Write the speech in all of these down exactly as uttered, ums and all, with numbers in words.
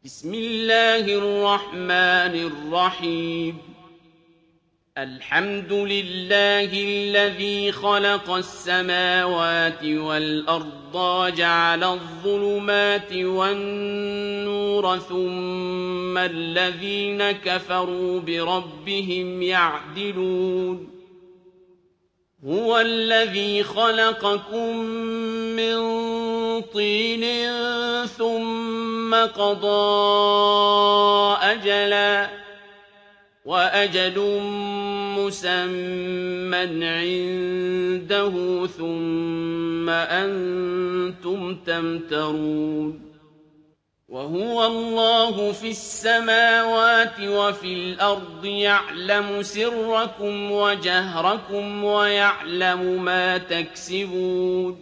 بسم الله الرحمن الرحيم الحمد لله الذي خلق السماوات والأرض وجعل الظلمات والنور ثم الذين كفروا بربهم يعدلون هو الذي خلقكم من طين ثم قضى أجلا وأجل مسمى عنده ثم أنتم تمترون وهو الله في السماوات وفي الأرض يعلم سركم وجهركم ويعلم ما تكسبون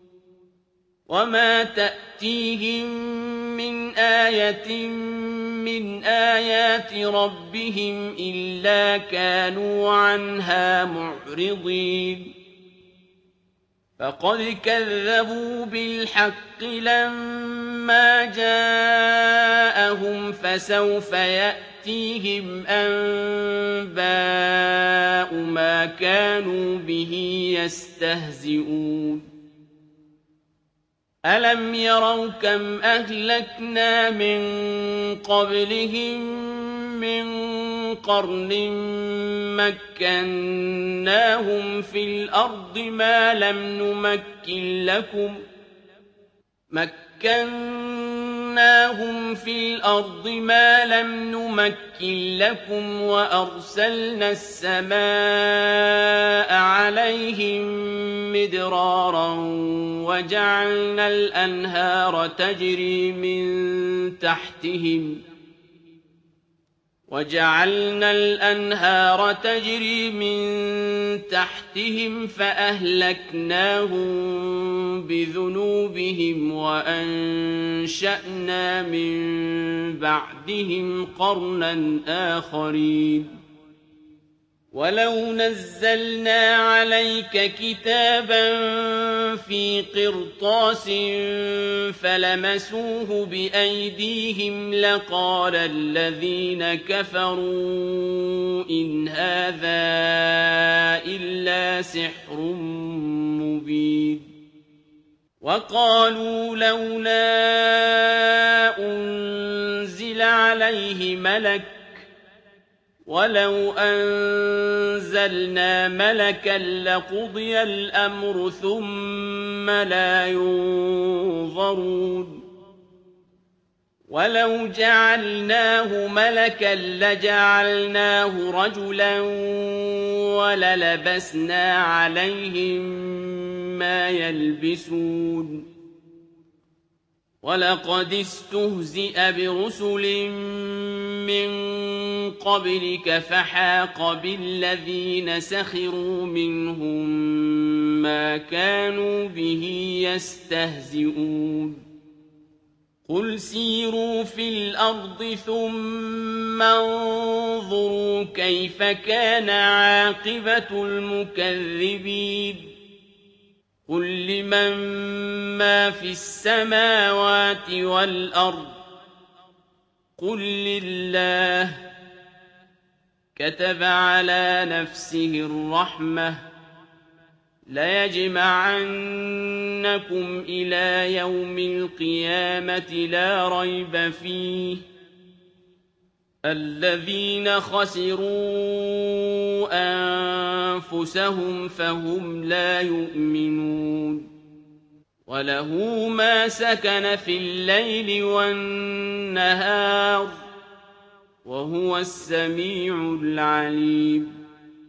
وما تأتيهم من آية من آيات ربهم إلا كانوا عنها معرضين فقد كذبوا بالحق لما جاءهم فسوف يأتيهم أنباء ما كانوا به يستهزئون ألم يروا كم أهلكنا من قبلهم من قرن مكناهم في الأرض ما لم نمكن لكم مكناهم في الأرض ما لم نمكن لكم وأرسلنا السماء عليهم مدرارا وجعلنا الأنهار تجري من تحتهم وجعلنا الأنهار تجري من تحتهم فأهلكناهم بذنوبهم وأنشأنا من بعدهم قرنا آخرين ولو نزلنا عليك كتابا في قرطاس فلمسوه بأيديهم لقال الذين كفروا إن هذا إلا سحر مبين وقالوا لولا أنزل عليه ملك ولو أنزلنا ملكا لقضي الأمر ثم لا ينظرون ولو جعلناه ملكا لجعلناه رجلا وللبسنا عليهم ما يلبسون ولقد استهزئ برسل من قبلك فحاق بالذين سخروا منهم ما كانوا به يستهزئون قل سيروا في الأرض ثم انظروا كيف كان عاقبة المكذبين قل لمن ما في السماوات والأرض قل لله كتب على نفسه الرحمة ليجمعنكم إلى يوم القيامة لا ريب فيه الذين خسروا أنفسهم فهم لا يؤمنون وله ما سكن في الليل والنهار وهو السميع العليم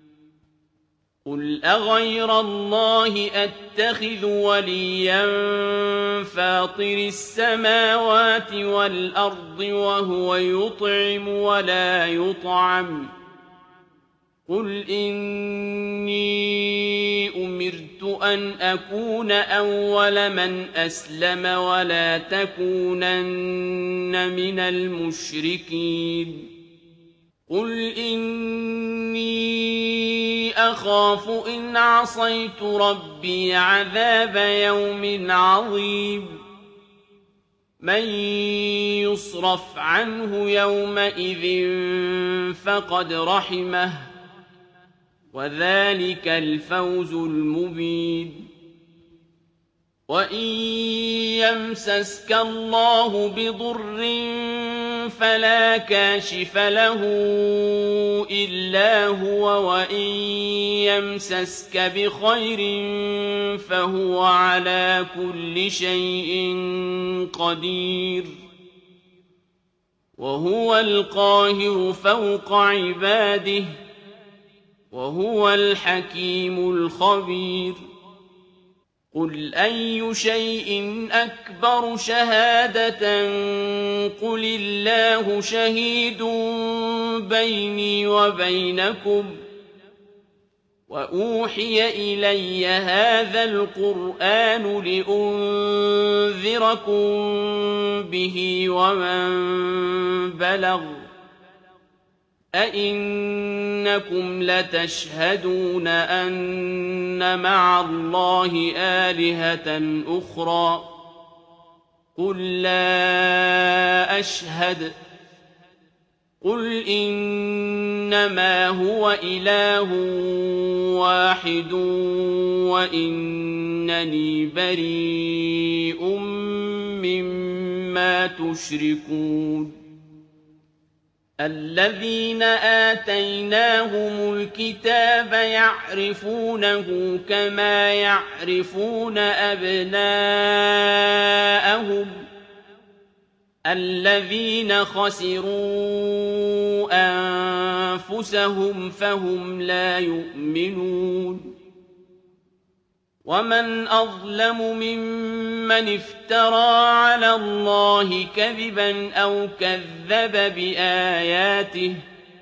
قل أغير الله أتخذ وليا فاطر السماوات والأرض وهو يطعم ولا يطعم قل إني أمرت أن أكون أول من أسلم ولا تكونن من المشركين قل إني أخاف إن عصيت ربي عذاب يوم عظيم مَن يُصْرَفْ عَنْهُ يَوْمَئِذٍ فَقَدْ رَحِمَهُ ۚ وَذَٰلِكَ الْفَوْزُ الْمُبِينُ وَإِن يَمْسَسْكَ اللَّهُ بِضُرٍّ فَلَا كَاشِفَ لَهُ إِلَّا هُوَ وَإِن يَمْسَسْكَ بِخَيْرٍ فَهُوَ عَلَىٰ كُلِّ شَيْءٍ قَدِيرٌ وَهُوَ الْقَاهِرُ فَوْقَ عِبَادِهِ وَهُوَ الْحَكِيمُ الْخَبِيرُ قُلْ أَيُّ شَيْءٍ أَكْبَرُ شَهَادَةً ۖ قُلِ اللَّهُ شَهِيدٌ بَيْنِي وَبَيْنَكُمْ ۚ وَأُوحِيَ إِلَيَّ هَٰذَا الْقُرْآنُ لِأُنذِرَكُم بِهِ وَمَن بَلَغَ ۚ أَئِنَّكُمْ لَتَشْهَدُونَ أَنَّ مَعَ اللَّهِ آلِهَةً أُخْرَىٰ ۚ قُل لَّا أَشْهَدُ ۚ قُلْ إِنَّمَا هُوَ إِلَٰهٌ وَاحِدٌ وَإِنَّنِي بَرِيءٌ مِّمَّا تُشْرِكُونَ الَّذِينَ آتَيْنَاهُمُ الْكِتَابَ يَعْرِفُونَهُ كَمَا يَعْرِفُونَ أَبْنَاءَهُمُ ۘ الَّذِينَ خَسِرُوا أَنفُسَهُمْ فَهُمْ لَا يُؤْمِنُونَ وَمَنْ أَظْلَمُ مِمَّنِ افْتَرَىٰ عَلَى اللَّهِ كَذِبًا أَوْ كَذَّبَ بِآيَاتِهِ ۚ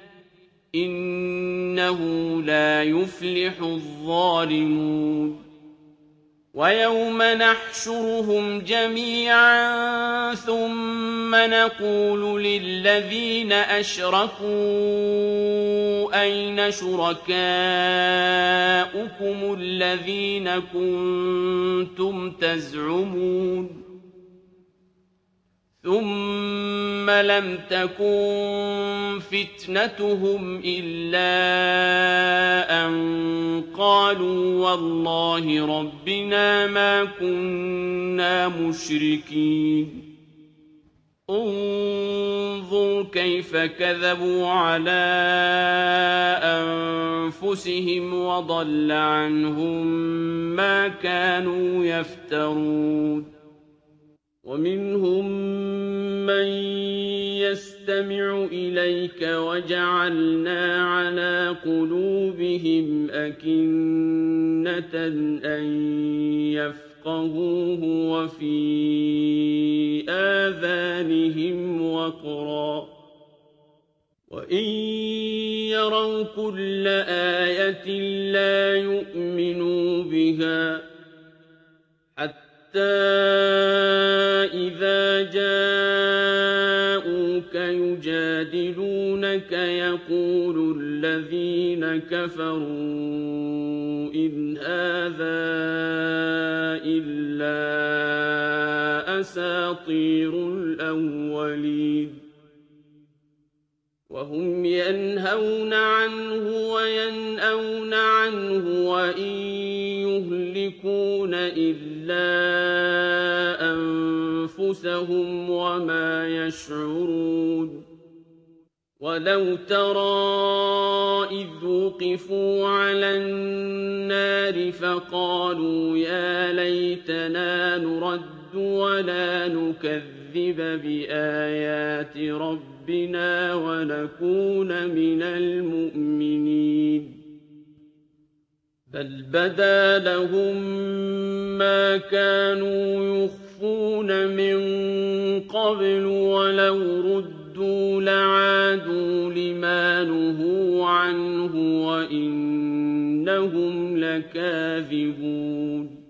إِنَّهُ لَا يُفْلِحُ الظَّالِمُونَ وَيَوْمَ نَحْشُرُهُمْ جَمِيعًا ثُمَّ نَقُولُ لِلَّذِينَ أَشْرَكُوا أَيْنَ شُرَكَاؤُكُمُ الَّذِينَ كُنتُمْ تَزْعُمُونَ ثُمَّ لَمْ تَكُن فِتْنَتُهُمْ إِلَّا أَن قَالُوا وَاللَّهِ رَبِّنَا مَا كُنَّا مُشْرِكِينَ انظُرْ كَيْفَ كَذَبُوا عَلَىٰ أَنفُسِهِمْ وَضَلَّ عَنْهُم مَّا كَانُوا يَفْتَرُونَ وَمِنْهُم مَّن يَسْتَمِعُ إِلَيْكَ وَجَعَلْنَا عَلَىٰ قُلُوبِهِمْ أَكِنَّةً أَن يَفْقَهُوهُ وَفِي آذَانِهِمْ وَقْرًا ۚ وَإِن يَرَوْا كُلَّ آيَةٍ لَّا يُؤْمِنُوا بِهَا ۚ حَتَّىٰ إِذَا جَاءُوكَ يُجَادِلُونَكَ يَقُولُ الَّذِينَ كَفَرُوا إِنْ هَٰذَا إِلَّا أَسَاطِيرُ الْأَوَّلِينَ وَهُمْ يَنْهَوْنَ عَنْهُ وَيَنْأَوْنَ عَنْهُ وَإِن يُهْلِكُونَ إِلَّا أَنفُسَهُمْ وَمَا يَشْعُرُونَ وَلَوْ تَرَىٰ إِذْ وُقِفُوا عَلَى النَّارِ فَقَالُوا يَا لَيْتَنَا نُرَدُّ وَلَا نُكَذِّبَ بِآيَاتِ رَبِّنَا وَنَكُونَ مِنَ الْمُؤْمِنِينَ بَلْ بَدَا لَهُم مَّا كَانُوا يُخْفُونَ مِن قَبْلُ وَلَوْ رُدُّوا لَعَادُوا لِمَا نُهُوا عَنْهُ وَإِنَّهُمْ لَكَاذِبُونَ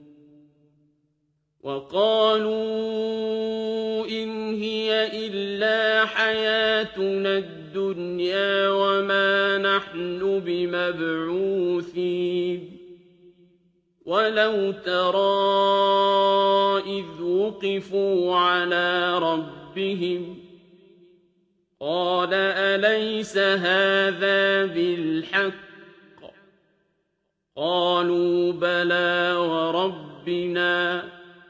وَقَالُوا إِنْ هِيَ إِلَّا حَيَاتُنَا الدُّنْيَا وَمَا نَحْنُ بِمَبْعُوثِينَ وَلَوْ تَرَىٰ إِذْ وُقِفُوا عَلَىٰ رَبِّهِمْ قَالَ أَلَيْسَ هَٰذَا بِالْحَقِّ ۖ قَالُوا بَلَىٰ وَرَبِّنَا ۚ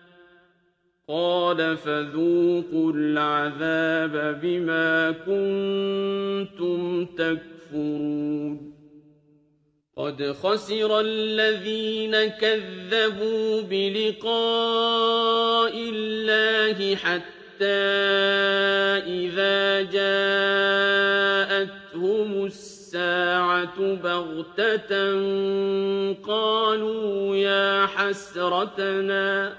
قَالَ فَذُوقُوا الْعَذَابَ بِمَا كُنتُمْ تَكْفُرُونَ قَدْ خَسِرَ الَّذِينَ كَذَّبُوا بِلِقَاءِ اللَّهِ حَتَّىٰ إِذَا جَاءَتْهُمُ السَّاعَةُ بَغْتَةً قَالُوا يَا حَسْرَتَنَا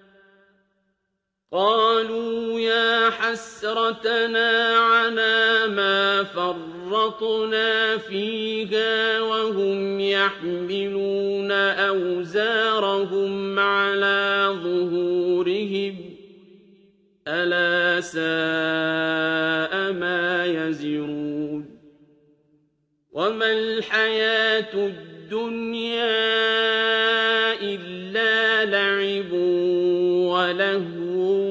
قالوا يا حسرتنا على ما فرطنا فيها وهم يحملون أوزارهم على ظهورهم ألا ساء ما يزرون وما الحياة الدنيا إلا لعب ولهو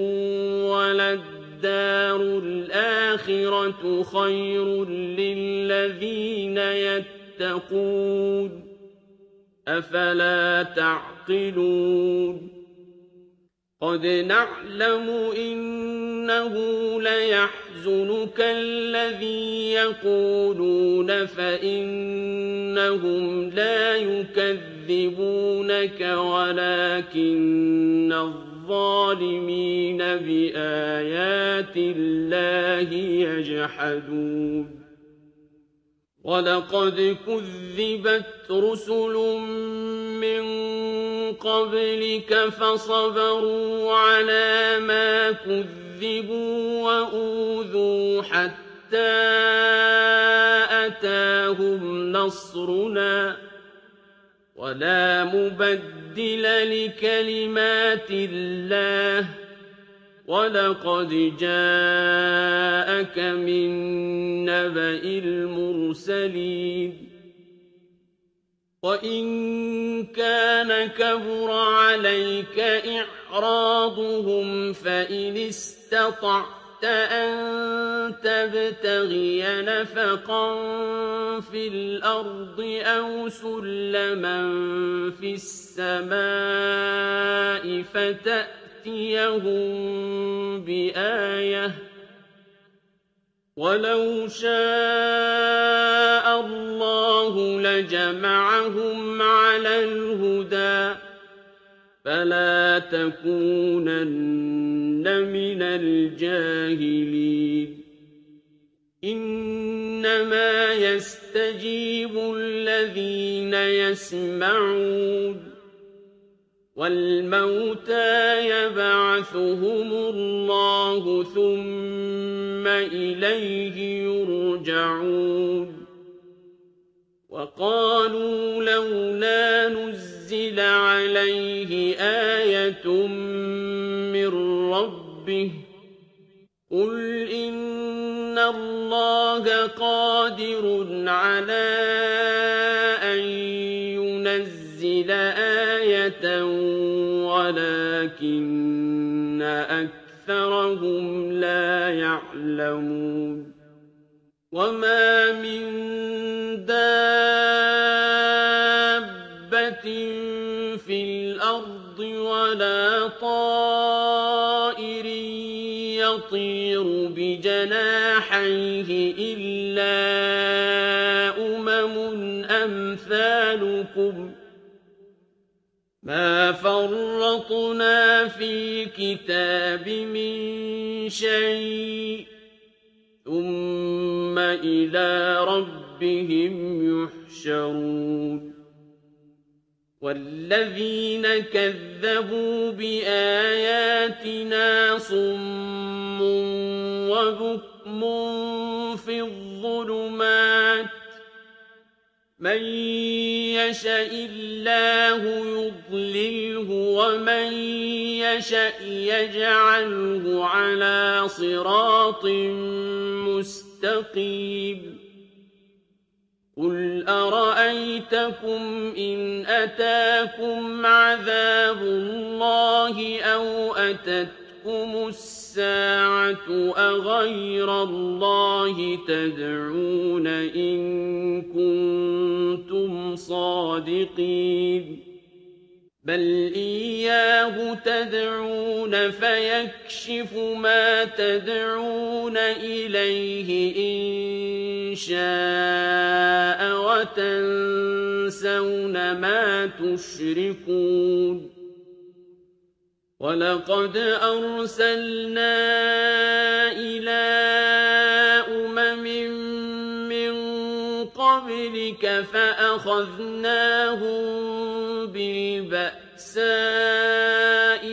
وَلَلدَّارُ الْآخِرَةُ خَيْرٌ لِّلَّذِينَ يَتَّقُونَ أَفَلَا تَعْقِلُونَ قَدْ نَعْلَمُ إِنَّهُ لَيَحْزُنُكَ الَّذِي يَقُولُونَ فَإِنَّهُمْ لَا يُكَذِّبُونَكَ وَلَٰكِنَّ الظَّالِمِينَ بِآيَاتِ اللَّهِ يَجْحَدُونَ وَلَقَدْ كُذِّبَتْ رُسُلٌ مِّن قَبْلِكَ فَصَبَرُوا عَلَىٰ مَا كُذِّبُوا وَأُوذُوا حَتَّىٰ أَتَاهُمْ نَصْرُنَا وَلَا مُبَدِّلَ لِكَلِمَاتِ اللَّهِ وَلَقَدْ جَاءَكَ مِن نَّبَإِ الْمُرْسَلِينَ وَإِن كَانَ كَبُرَ عَلَيْكَ إِعْرَاضُهُمْ فَإِنِ اسْتَطَعْتَ أَن تَبْتَغِيَ نَفَقًا فِي الْأَرْضِ أَوْ سُلَّمًا فِي السَّمَاءِ فَتَأْتِيَهُم بِآيَةٍ ۚ وَلَوْ شَاءَ اللَّهُ لَجَمَعَهُمْ عَلَى الْهُدَىٰ ۚ فَلَا تَكُونَنَّ مِنَ الْجَاهِلِينَ إِنَّمَا يَسْتَجِيبُ الَّذِينَ يَسْمَعُونَ وَالْمَوْتَىٰ يَبْعَثُهُمُ اللَّهُ ثُمَّ إِلَيْهِ يُرْجَعُونَ وَقَالُوا لَوْلَا نُزِّلَ عَلَيْهِ آيَةٌ مِّن رَّبِّهِ ۖ قُلْ إِنَّ اللَّهَ قَادِرٌ عَلَىٰ أَن يُنَزِّلَ آيَةً وَلَٰكِنَّ أَكْثَرَهُمْ لَا يَعْلَمُونَ وَمَا مِن دَابَّةٍ فِي الْأَرْضِ وَلَا طَائِرٍ يَطِيرُ بِجَنَاحَيْهِ إِلَّا أُمَمٌ أَمْثَالُكُم ۚ مَّا فَرَّطْنَا فِي الْكِتَابِ مِن شَيْءٍ ۚ ثُمَّ إِلَىٰ رَبِّهِمْ يُحْشَرُونَ وَالَّذِينَ كَذَّبُوا بِآيَاتِنَا صُمٌّ وَبُكْمٌ فِي الظُّلُمَاتِ ۗ مَن يَشَإِ اللَّهُ يُضْلِلْهُ وَمَن يَشَأْ يَجْعَلْهُ عَلَىٰ صِرَاطٍ مُّسْتَقِيمٍ قُلْ أَرَأَيْتَكُمْ إِنْ أَتَاكُمْ عَذَابُ اللَّهِ أَوْ أَتَتْكُمُ السَّاعَةُ أَغَيْرَ اللَّهِ تَدْعُونَ إِن كُنتُمْ صَادِقِينَ بَلْ إِيَّاهُ تَدْعُونَ فَيَكْشِفُ مَا تَدْعُونَ إِلَيْهِ إِن شَاءَ وَتَنسَوْنَ مَا تُشْرِكُونَ وَلَقَدْ أَرْسَلْنَا إِلَىٰ أُمَمٍ مِّن قَبْلِكَ فَأَخَذْنَاهُم بِالْبَأْسَاءِ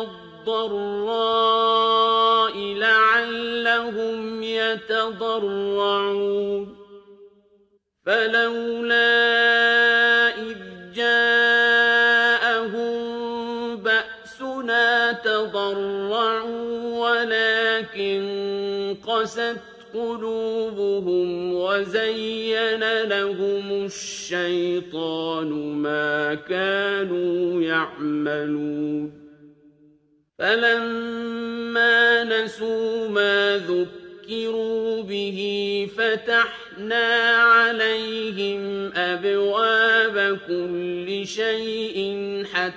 وَالضَّرَّاءِ لَعَلَّهُمْ يَتَضَرَّعُونَ فَلَوْلَا إِذْ جَاءَهُم بَأْسُنَا تَضَرَّعُوا وَلَٰكِن قَسَتْ قُلُوبُهُمْ وَزَيَّنَ لَهُمُ الشَّيْطَانُ مَا كَانُوا يَعْمَلُونَ فَلَمَّا نَسُوا مَا ذُكِّرُوا بِهِ فَتَحْنَا عَلَيْهِمْ أَبْوَابَ كُلِّ شَيْءٍ حَتَّىٰ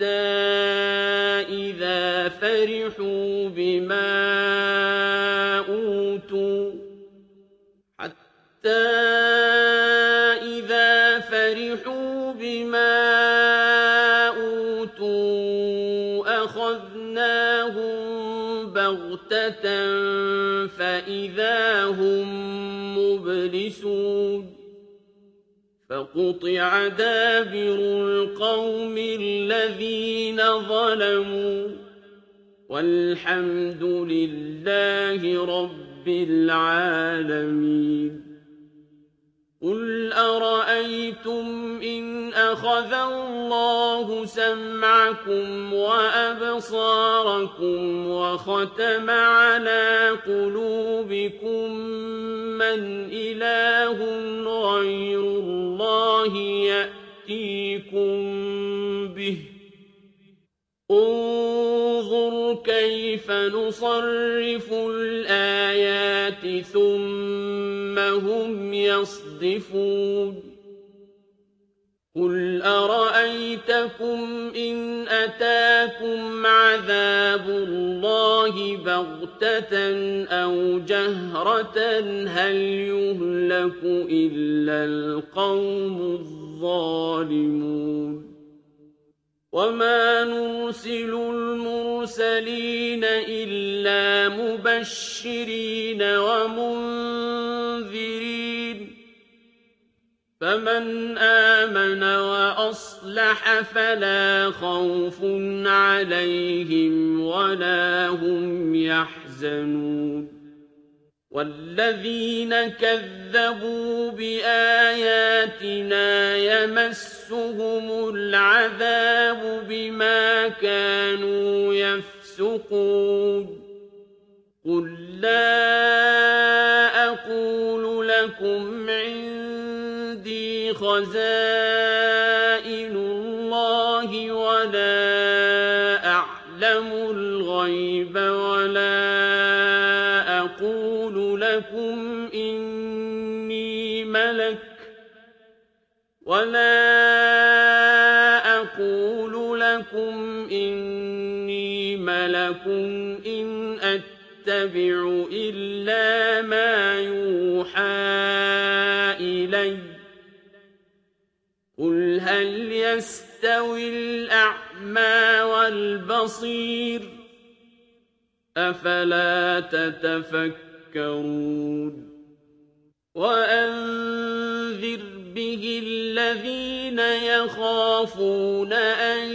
إِذَا فَرِحُوا بِمَا أُوتُوا حَتَّىٰ إِذَا فَرِحُوا بِمَا أُوتُوا أَخَذْنَاهُم بَغْتَةً فَإِذَا هُم مُّبْلِسُونَ فَقُطِعَ دَابِرُ الْقَوْمِ الَّذِينَ ظَلَمُوا وَالْحَمْدُ لِلَّهِ رَبِّ الْعَالَمِينَ قُلْ أَرَأَيْتُمْ إِنْ أَخَذَ اللَّهُ سَمْعَكُمْ وَأَبْصَارَكُمْ وَخَتَمَ عَلَىٰ قُلُوبِكُم مَّنْ إِلَٰهٌ غَيْرُ اللَّهِ يَأْتِيكُم بِهِ ۗ انظُرْ كَيْفَ نُصَرِّفُ الْآيَاتِ ثُمَّ هُمْ يَصْدِفُونَ قُلْ أَرَأَيْتَكُمْ إِنْ أَتَاكُمْ عَذَابُ اللَّهِ بَغْتَةً أَوْ جَهْرَةً هَلْ يُهْلَكُ إِلَّا الْقَوْمُ الظَّالِمُونَ وَمَا نُرْسِلُ الْمُرْسَلِينَ إِلَّا مُبَشِّرِينَ وَمُنذِرِينَ فَمَنْ آمَنَ وَأَصْلَحَ فَلَا خَوْفٌ عَلَيْهِمْ وَلَا هُمْ يَحْزَنُونَ وَالَّذِينَ كَذَّبُوا بِآيَاتِنَا يَمَسُّهُمُ الْعَذَابُ بِمَا كَانُوا يَفْسُقُونَ قُل لَّا أَقُولُ لَكُمْ عِندِي خَزَائِنُ اللَّهِ وَلَا أَعْلَمُ الْغَيْبَ وَلَا أَقُولُ لَكُمْ إِنِّي مَلَكٌ وَلَا أَقُولُ لَكُمْ إِنِّي مَلَكٌ إِنْ أَتَّبِعُ إِلَّا مَا يُوحَىٰ إِلَيَّ قُلْ هَلْ يَسْتَوِي الْأَعْمَىٰ وَالْبَصِيرُ أَفَلَا تَتَفَكَّرُونَ وَأَنذِرْ بِهِ الَّذِينَ يَخَافُونَ أَن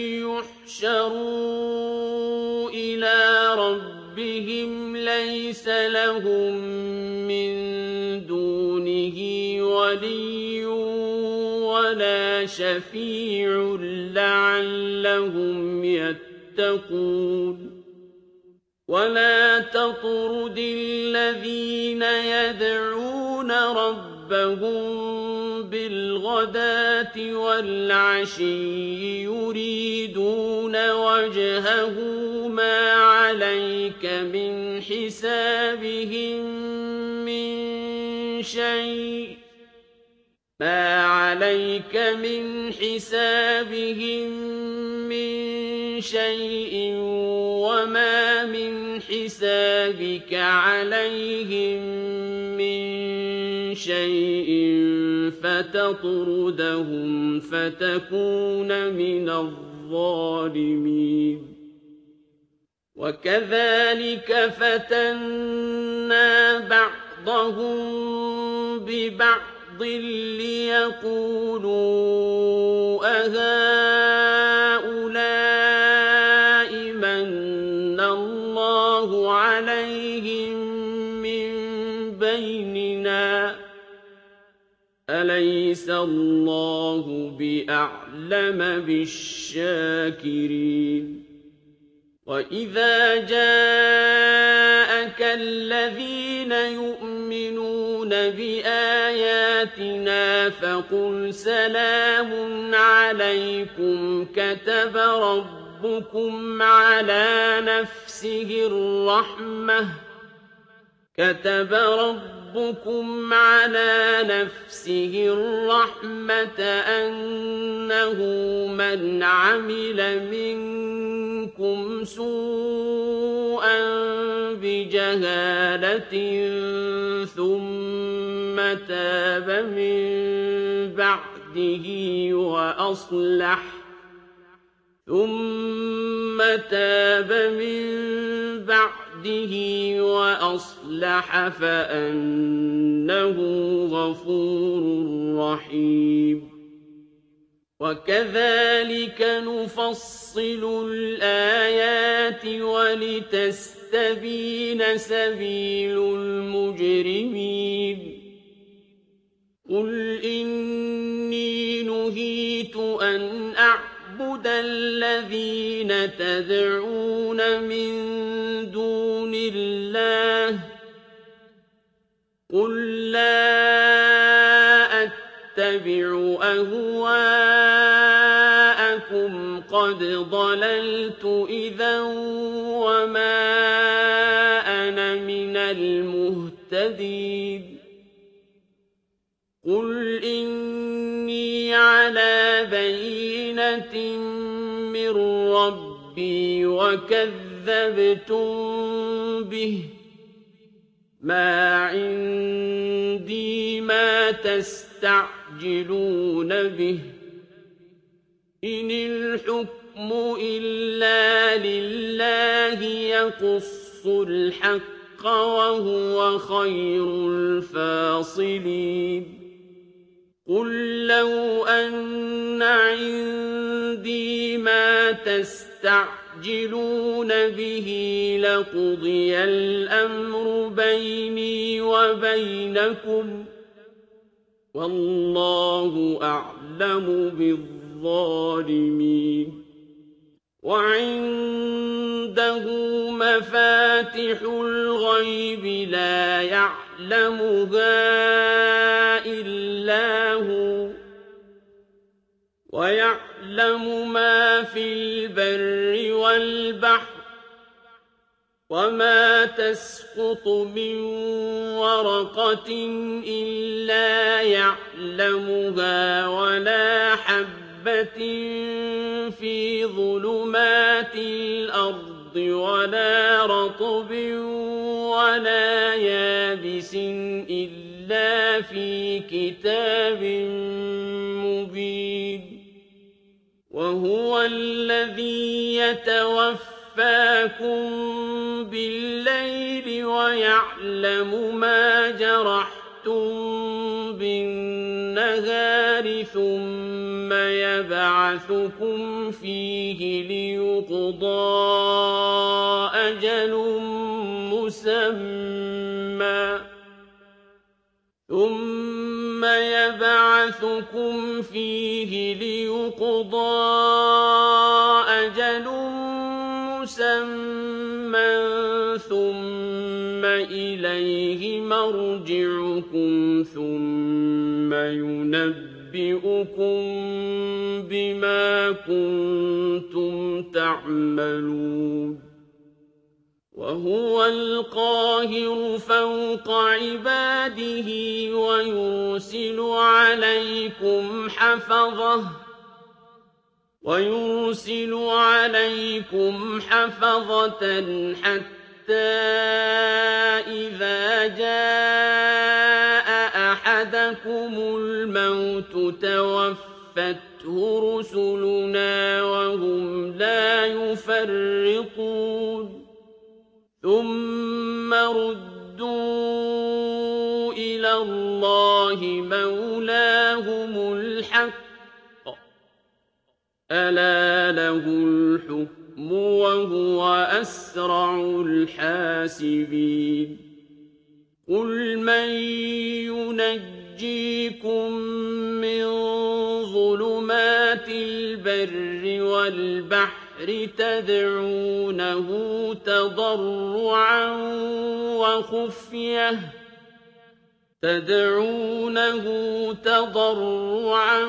يُحْشَرُوا إِلَىٰ رَبِّهِمْ لَيْسَ لَهُم مِّن دُونِهِ وَلِيٌّ وَلَا شَفِيعٌ لَّعَلَّهُمْ يَتَّقُونَ وَلَا تَطْرُدِ الَّذِينَ يَدْعُونَ رَبَّهُمْ رَبَّهُم بِالْغَدَاةِ وَالْعَشِيِّ يُرِيدُونَ وَجْهَهُ مَا عَلَيْكَ مِنْ حِسَابِهِم مِّن شَيْءٍ مَا عَلَيْكَ مِنْ حِسَابِهِم مِّن شَيْءٍ وَمَا مِنْ حِسَابِكَ عَلَيْهِم مِّن شَيْءٍ فَتَطْرُدَهُمْ فَتَكُونَ مِنَ الظَّالِمِينَ وَكَذَلِكَ فَتَنَّا بَعْضَهُم بِبَعْضٍ لِيَقُولُوا أَهَٰؤُلَاءِ مَنَّ اللَّهُ عَلَيْهِم مِّن بَيْنِنَا ۗ أَلَيْسَ اللَّهُ بِأَعْلَمَ بِالشَّاكِرِينَ وَإِذَا جَاءَكَ الَّذِينَ يُؤْمِنُونَ بِآيَاتِنَا فَقُلْ سَلَامٌ عَلَيْكُمْ كَتَبَ رَبُّكُمْ عَلَىٰ نَفْسِهِ الرَّحْمَةَ كتب ربكم على نفسه الرحمة أنه من عمل منكم سوءا بجهالة ثم تاب من بعده وأصلح ثم تاب من بعده وأصلح فأنه غفور رحيم وكذلك نفصل الآيات ولتستبين سبيل المجرمين قل إني نهيت أن أعبد أعبد الذين تدعون من دون الله قل لا أتبع أهواءكم قد ضللت إذا وما أنا من المهتدين قل إني على بينة من ربي وكذبتم به ما عندي ما تستعجلون به إن الحكم إلا لله يقص الحق وهو خير الفاصلين قل لو أن عندي ما تستعجلون به لقضي الأمر بيني وبينكم والله أعلم بالظالمين وعنده مفاتح الغيب لا يعلمها إلا هو ويعلم ما في البر والبحر وما تسقط من ورقة إلا يعلمها ولا حبة في ظلمات الأرض ولا رطب ولا يابس إلا في كتاب مبين وهو الذي يتوفاكم بالليل ويعلم ما جرحتم بالنهار ثم يبعثكم فيه ليقضى أجل مسمى ثم يبعثكم فيه ليقضى أجل مسمى ثم إلى إِلَيْهِ مَرْجِعُكُمْ ثُمَّ يُنَبِّئُكُم بِمَا كُنتُمْ تَعْمَلُونَ وَهُوَ الْقَاهِرُ فَوْقَ عِبَادِهِ وَيُرْسِلُ عَلَيْكُمْ حَفَظَةً وَيُرْسِلُ عَلَيْكُمْ حَفَظَةً حَتَّى إِذَا جَاءَ أَحَدَكُمُ الْمَوْتُ تَوَفَّتْهُ رُسُلُنَا وَهُمْ لَا يُفَرِّطُونَ ثُمَّ رُدُّوا إِلَى اللَّهِ مَوْلَاهُمُ الْحَقِّ أَلَا لَهُ الْحُكْمُ وَهُوَ أَسْرَعُ الْحَاسِبِينَ قُلْ مَن يُنَجِّيكُم مِّن ظُلُمَاتِ الْبَرِّ وَالْبَحْرِ تَدْعُونَهُ تَضَرُّعًا وَخُفْيَةً تدعونه تضرعا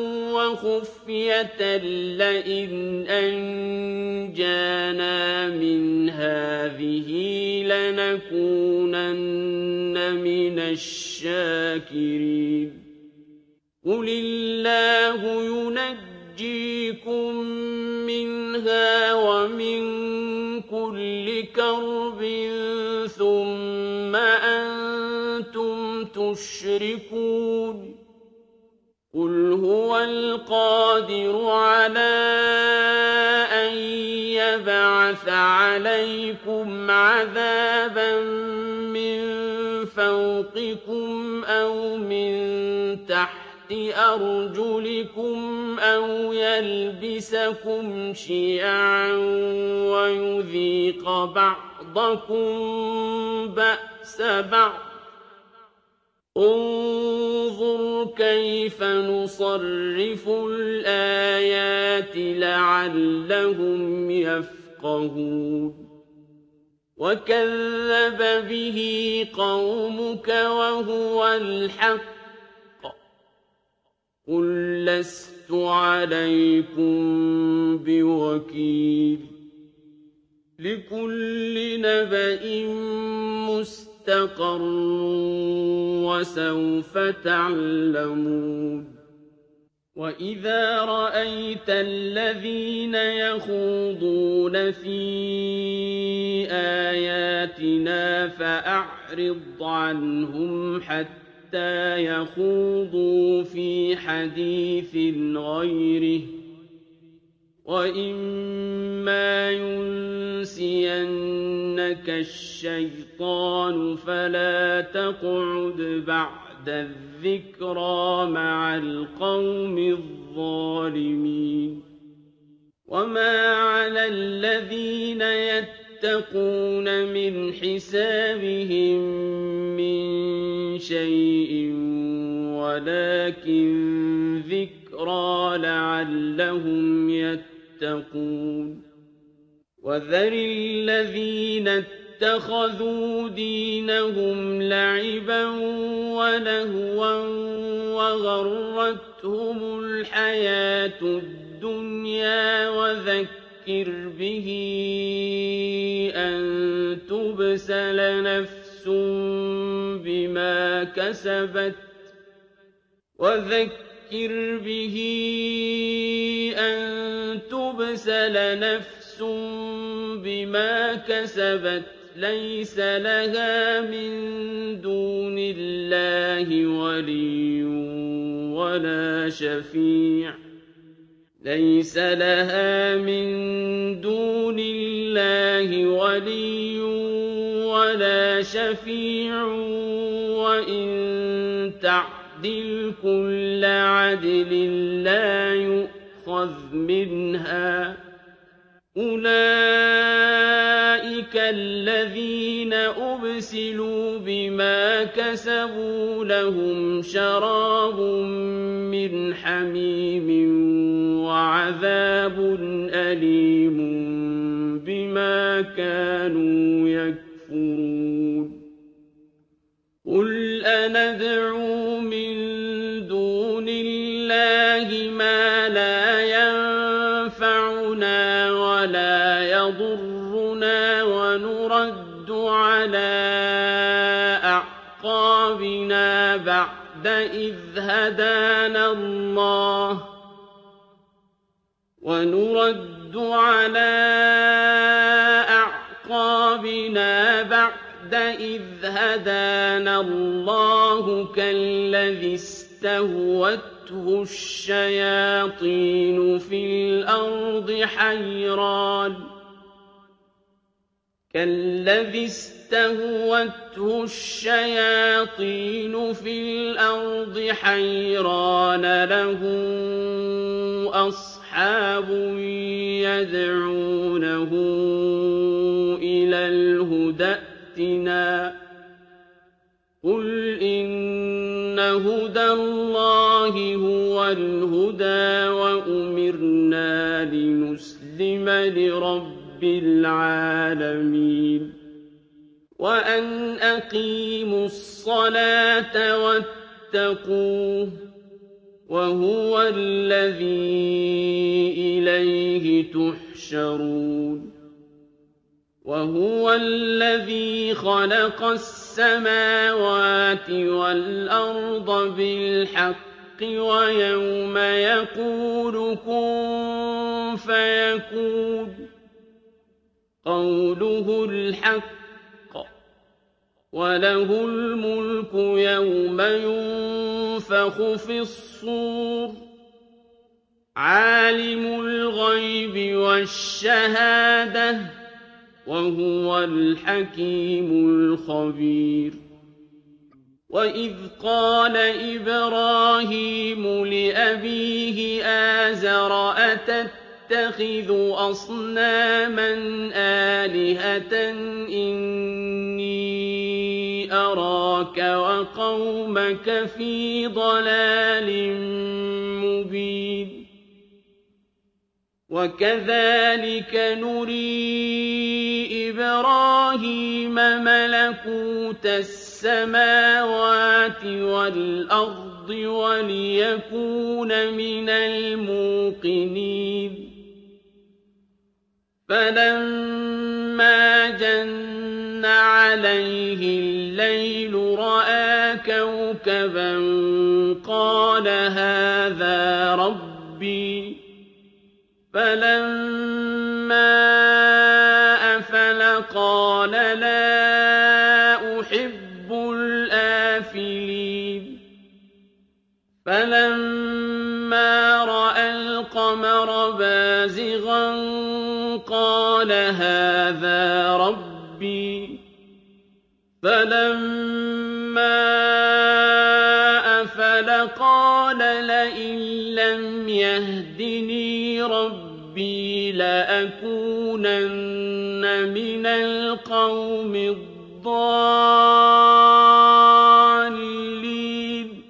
وخفية لئن أنجانا من هذه لنكونن من الشاكرين قل الله ينجيكم منها ومن كل كرب ثم أنتم تشركون قل هو القادر على أن يبعث عليكم عذابا من فوقكم أو من تحت أرجلكم أو يلبسكم شيعا ويذيق بعضكم بأس بعض انظر كيف نصرف الآيات لعلهم يفقهون وكذب به قومك وهو الحق قل لست عليكم بوكيل لكل نبأ مستقر وسوف تعلمون وإذا رأيت الذين يخوضون في آياتنا فأعرض عنهم حتى يخوضوا في حديث غيره وإما ينسينك الشيطان فلا تقعد بعد الذكرى مع القوم الظالمين وما على الذين يتقون من حسابهم من شيء ولكن ذكرى لعلهم يتقون وذر الذين اتخذوا دينهم لعبا ولهوا وغرتهم الحياة الدنيا وذكر به أن تبسل نفس بما كسبت وذكر به أن تبسل نفس بما كسبت ليس لها من دون الله ولي ولا شفيع ليس لها من دون الله ولي ولا شفيع وإن تعدل كل عدل لا يؤخذ منها أولئك الذين أبسلوا بما كسبوا لهم شراب من حميم وعذاب أليم بما كانوا يكفرون أندعو من دون الله ما لا ينفعنا ولا يضرنا ونرد على أعقابنا بعد إذ هدانا الله ونرد على أعقابنا بعد إذ هدانا الله كالذي استهوته الشياطين في الأرض حيران كالذي استهوته الشياطين في الأرض حيران له أصحاب يدعونه إلى الهدى ائتنا قل إن هدى الله هو الهدى وأمرنا لنسلم لرب العالمين وأن أقيموا الصلاة واتقوه وهو الذي إليه تحشرون وهو الذي خلق السماوات والأرض بالحق ويوم يقول كن فيكون قوله الحق وله الملك يوم ينفخ في الصور عالم الغيب والشهادة وهو الحكيم الخبير وإذ قال إبراهيم لأبيه آزر أتتخذ أصناما آلهة إني أراك وقومك في ضلال مبين وكذلك نري إبراهيم ملكوت السماوات والأرض وليكون من الموقنين فلما جن عليه الليل رأى كوكبا قال هذا ربي فلما أفل قال لا أحب الآفلين فلما رأى القمر بازغا قال هذا ربي فلما أفل قال لئن لم يهدني ربي لأكونن من القوم الضالين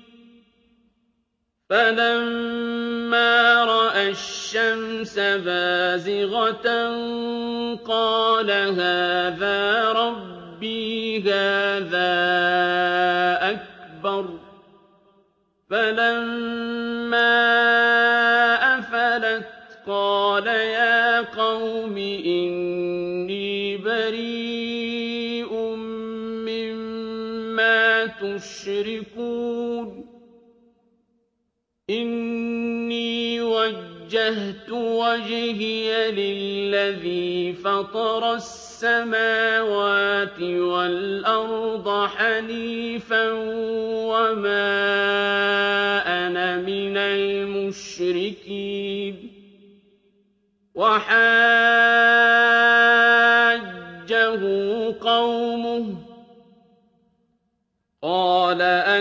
فلما رأى الشمس بازغة قال هذا ربي هذا أكبر فلما أفلت قال يا قوم إني بريء مما تشركون إني وجهت وجهي للذي فطر السماوات والأرض حنيفا وما أنا من المشركين وحاجه قومه قال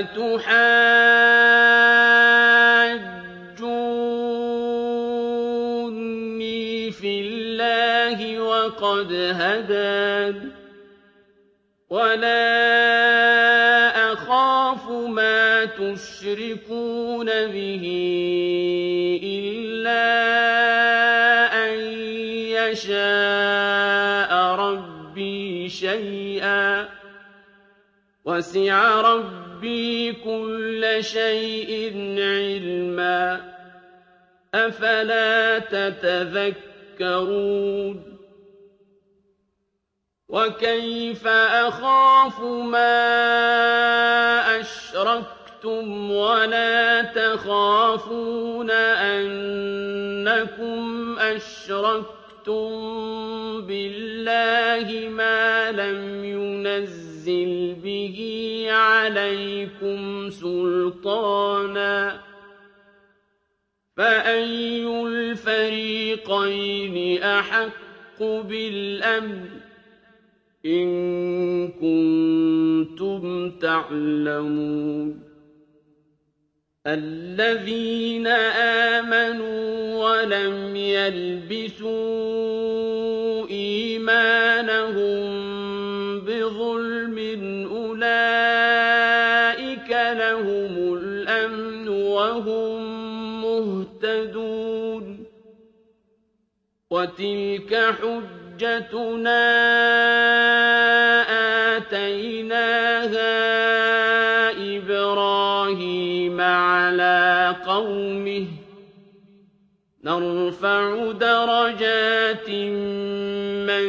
أتحاجوني في الله وقد هدان ولا أخاف ما تشركون به إلا أن يشاء ربي شيئا وَسِعَ رَبِّي كُلَّ شَيْءٍ عِلْمًا أَفَلَا تَتَذَكَّرُونَ وَكَيْفَ أَخَافُ مَا أَشْرَكْتُمْ وَلَا تَخَافُونَ أَنَّكُمْ أَشْرَكْتُم بِاللَّهِ مَا لَمْ يُنَزِّلْ بِهِ عَلَيْكُمْ سُلْطَانًا فَأَيُّ الْفَرِيقَيْنِ أَحَقُّ بِالْأَمْنِ إِن كُنتُمْ تَعْلَمُونَ الَّذِينَ آمَنُوا وَلَمْ يَلْبِسُوا إِيمَانَهُم بِظُلْمٍ أُولَٰئِكَ لَهُمُ الْأَمْنُ وَهُم مُّهْتَدُونَ وَتِلْكَ حُجَّتُنَا آتَيْنَاهَا إِبْرَاهِيمَ عَلَىٰ قَوْمِهِ نَرْفَعُ دَرَجَاتٍ مَّن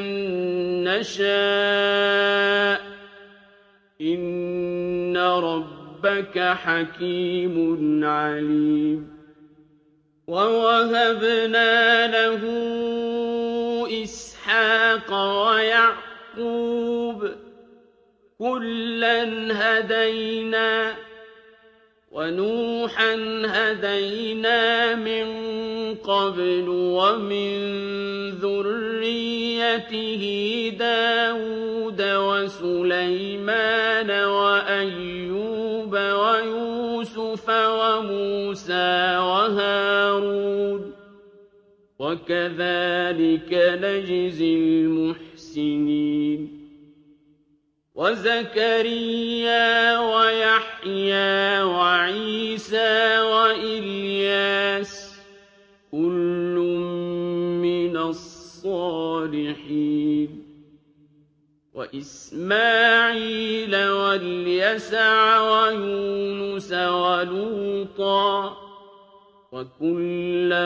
نَّشَاءُ ۗ إِنَّ رَبَّكَ حَكِيمٌ عَلِيمٌ وَوَهَبْنَا لَهُ إِسْحَاقَ وَيَعْقُوبَ ۚ كُلًّا هَدَيْنَا ۚ وَنُوحًا هَدَيْنَا مِن قَبْلُ ۖ وَمِن ذُرِّيَّتِهِ دَاوُودَ وَسُلَيْمَانَ وَأَيُّوبَ وَيُوسُفَ وَمُوسَىٰ وَهَارُونَ ۚ وَكَذَٰلِكَ نَجْزِي الْمُحْسِنِينَ وَزَكَرِيَّا وَيَحْيَىٰ وَعِيسَىٰ وَإِلْيَاسَ ۖ كُلٌّ مِّنَ الصَّالِحِينَ وَإِسْمَاعِيلَ وَالْيَسَعَ وَيُونُسَ وَلُوطًا ۚ وَكُلًّا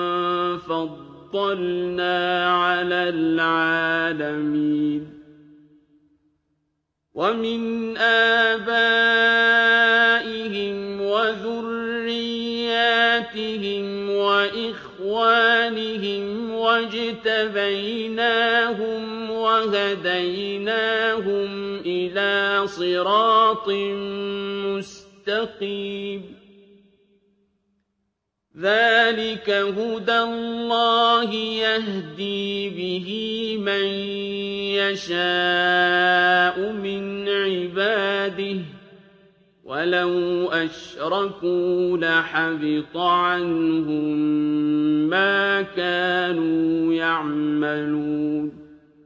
فَضَّلْنَا عَلَى الْعَالَمِينَ وَمِنْ آبَائِهِمْ وَذُرِّيَّاتِهِمْ وَإِخْوَانِهِمْ وَاجْتَبَيْنَاهُمْ وَهَدَيْنَاهُمْ إِلَىٰ صِرَاطٍ مُّسْتَقِيمٍ ذَٰلِكَ هُدَى اللَّهِ يَهْدِي بِهِ مَن يَشَاءُ مِنْ عِبَادِهِ ۚ وَلَوْ أَشْرَكُوا لَحَبِطَ عَنْهُم مَّا كَانُوا يَعْمَلُونَ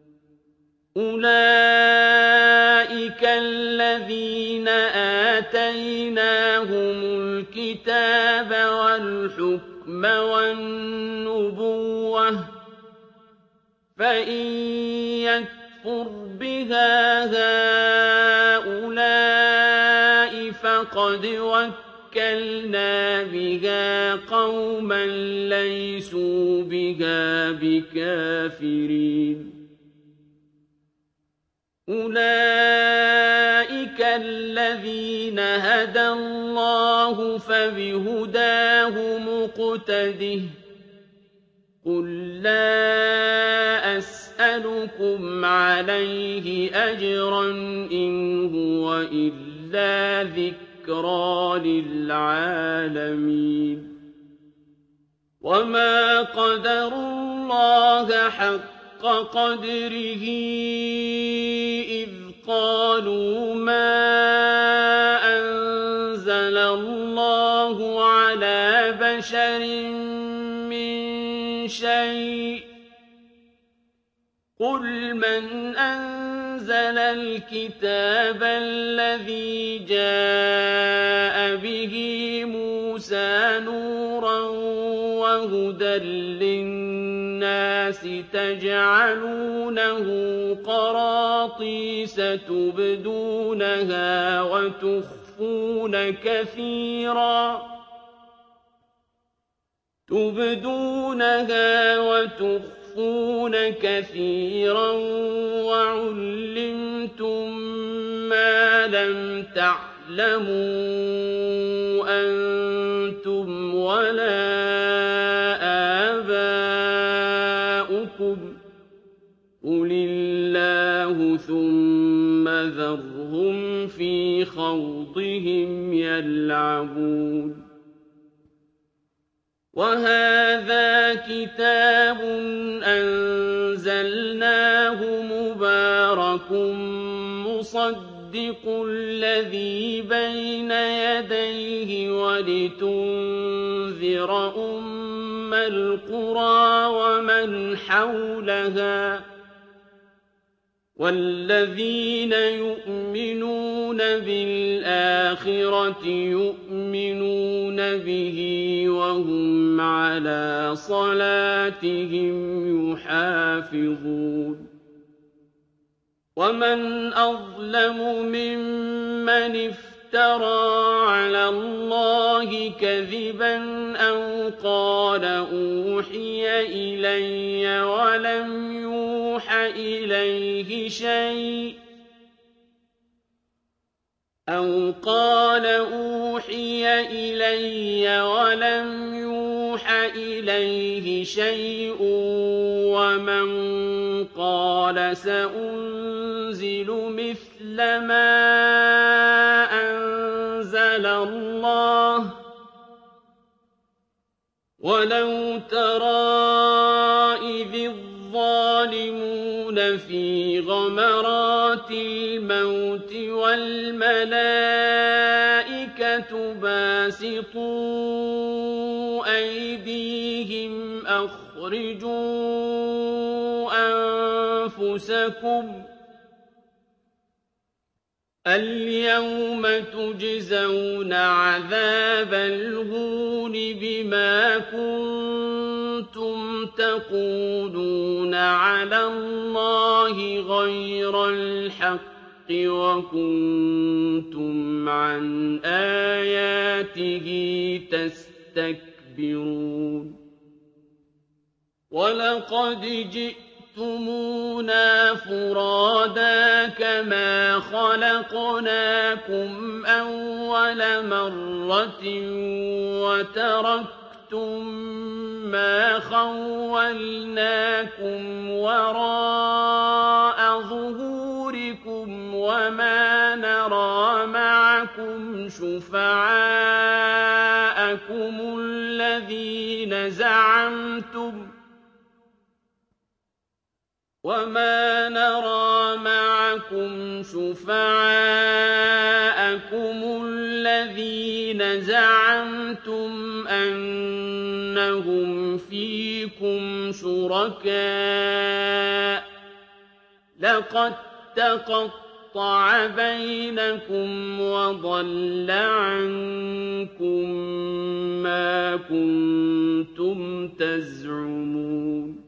أُولَٰئِكَ الَّذِينَ آتَيْنَاهُمُ الْكِتَابَ وَالْحُكْمَ وَالنُّبُوَّةَ ۚ فَإِن يَكْفُرْ بِهَا هَٰؤُلَاءِ فَقَدْ وَكَّلْنَا بِهَا قَوْمًا لَّيْسُوا بِهَا بِكَافِرِينَ أُولَٰئِكَ الَّذِينَ هَدَى اللَّهُ فَبِهُدَاهُ مُقْتَدِهْ ۗ قُل لَّا أَسْأَلُكُمْ عَلَيْهِ أَجْرًا إِنْ هُوَ إِلَّا ذِكْرَىٰ لِلْعَالَمِينَ وَمَا قَدَرُوا اللَّهَ حَقَّ قَدْرِهِ إِذْ قَالُوا مَا أَنزَلَ اللَّهُ عَلَىٰ بَشَرٍ مِّن شَيْءٍ ۗ قُلْ مَنْ أَنزَلَ الْكِتَابَ الَّذِي جَاءَ بِهِ مُوسَىٰ نُورًا وَهُدًى لِّلنَّاسِ تجعلونه قراطيس تبدونها وتخفون كثيرا تبدونها وتخفون كثيرا وعلمتم ما لم تعلموا أنتم ولا آباؤكم قل الله ثم ذرهم في خوضهم يلعبون وهذا كتاب أنزلناه مبارك مصدق الذي بين يديه ولتنذر أم القرى ومن حولها والذين يؤمنون بالآخرة يؤمنون به وهم على صلاتهم يحافظون ومن أظلم ممن افترى على الله كذبا أو قال أوحي إلي ولم يوح إليه شيء أو قال أوحي إلي ولم يوح إليه شيء ومن قال سأنزل مثل ما أنزل الله ولو ترى إذ الظالمون في غمرات الموت والملائكة باسطوا أيديهم أخرجوا أنفسكم اليوم تجزون عذاب الهون بما كنتم تقولون على الله غير الحق وكنتم عن آياته تستكبرون ولقد جئتمونا فرادا كما خلقناكم أول مرة وتركتم ما خولناكم وراء ظهوركم وما نرى معكم شفعاءكم الذين زعمتم وما نرى معكم شفعاءكم الذين زعمتم أنهم فيكم شركاء لقد تقطع بينكم وضل عنكم ما كنتم تزعمون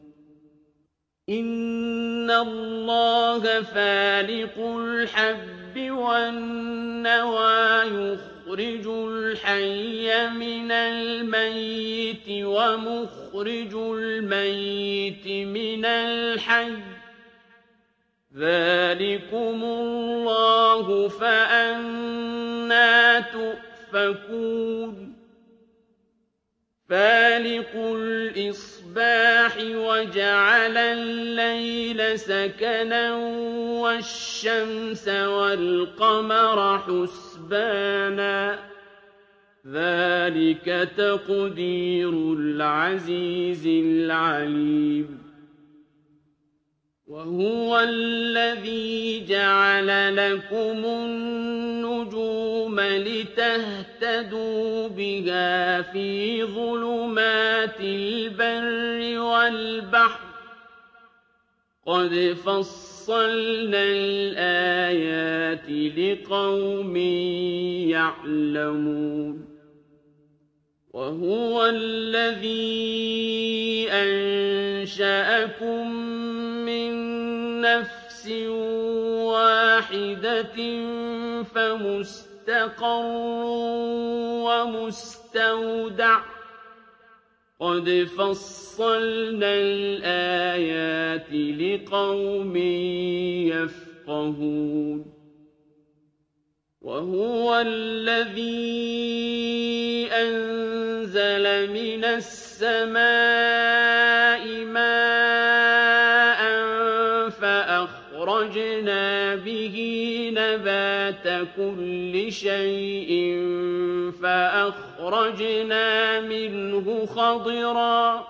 إن الله فالق الحب والنوى يخرج الحي من الميت ومخرج الميت من الحي ذلكم الله فأنى تؤفكون فالق الإصباح وجعل الليل سكنا والشمس والقمر حسبانا ذلك تقدير العزيز العليم وهو الذي جعل لكم النجوم لتهتدوا بها في ظلمات البر والبحر قد فصلنا الآيات لقوم يعلمون وهو الذي أنشأ أَنشَأَكُم مِّن نَّفْسٍ وَاحِدَةٍ فَمُسْتَقَرٌّ وَمُسْتَوْدَعٌ ۗ قَدْ فَصَّلْنَا الْآيَاتِ لِقَوْمٍ يَفْقَهُونَ وَهُوَ الَّذِي أَنزَلَ مِنَ السَّمَاءِ مَاءً فَأَخْرَجْنَا بِهِ نَبَاتَ كُلِّ شَيْءٍ فَأَخْرَجْنَا مِنْهُ خَضِرًا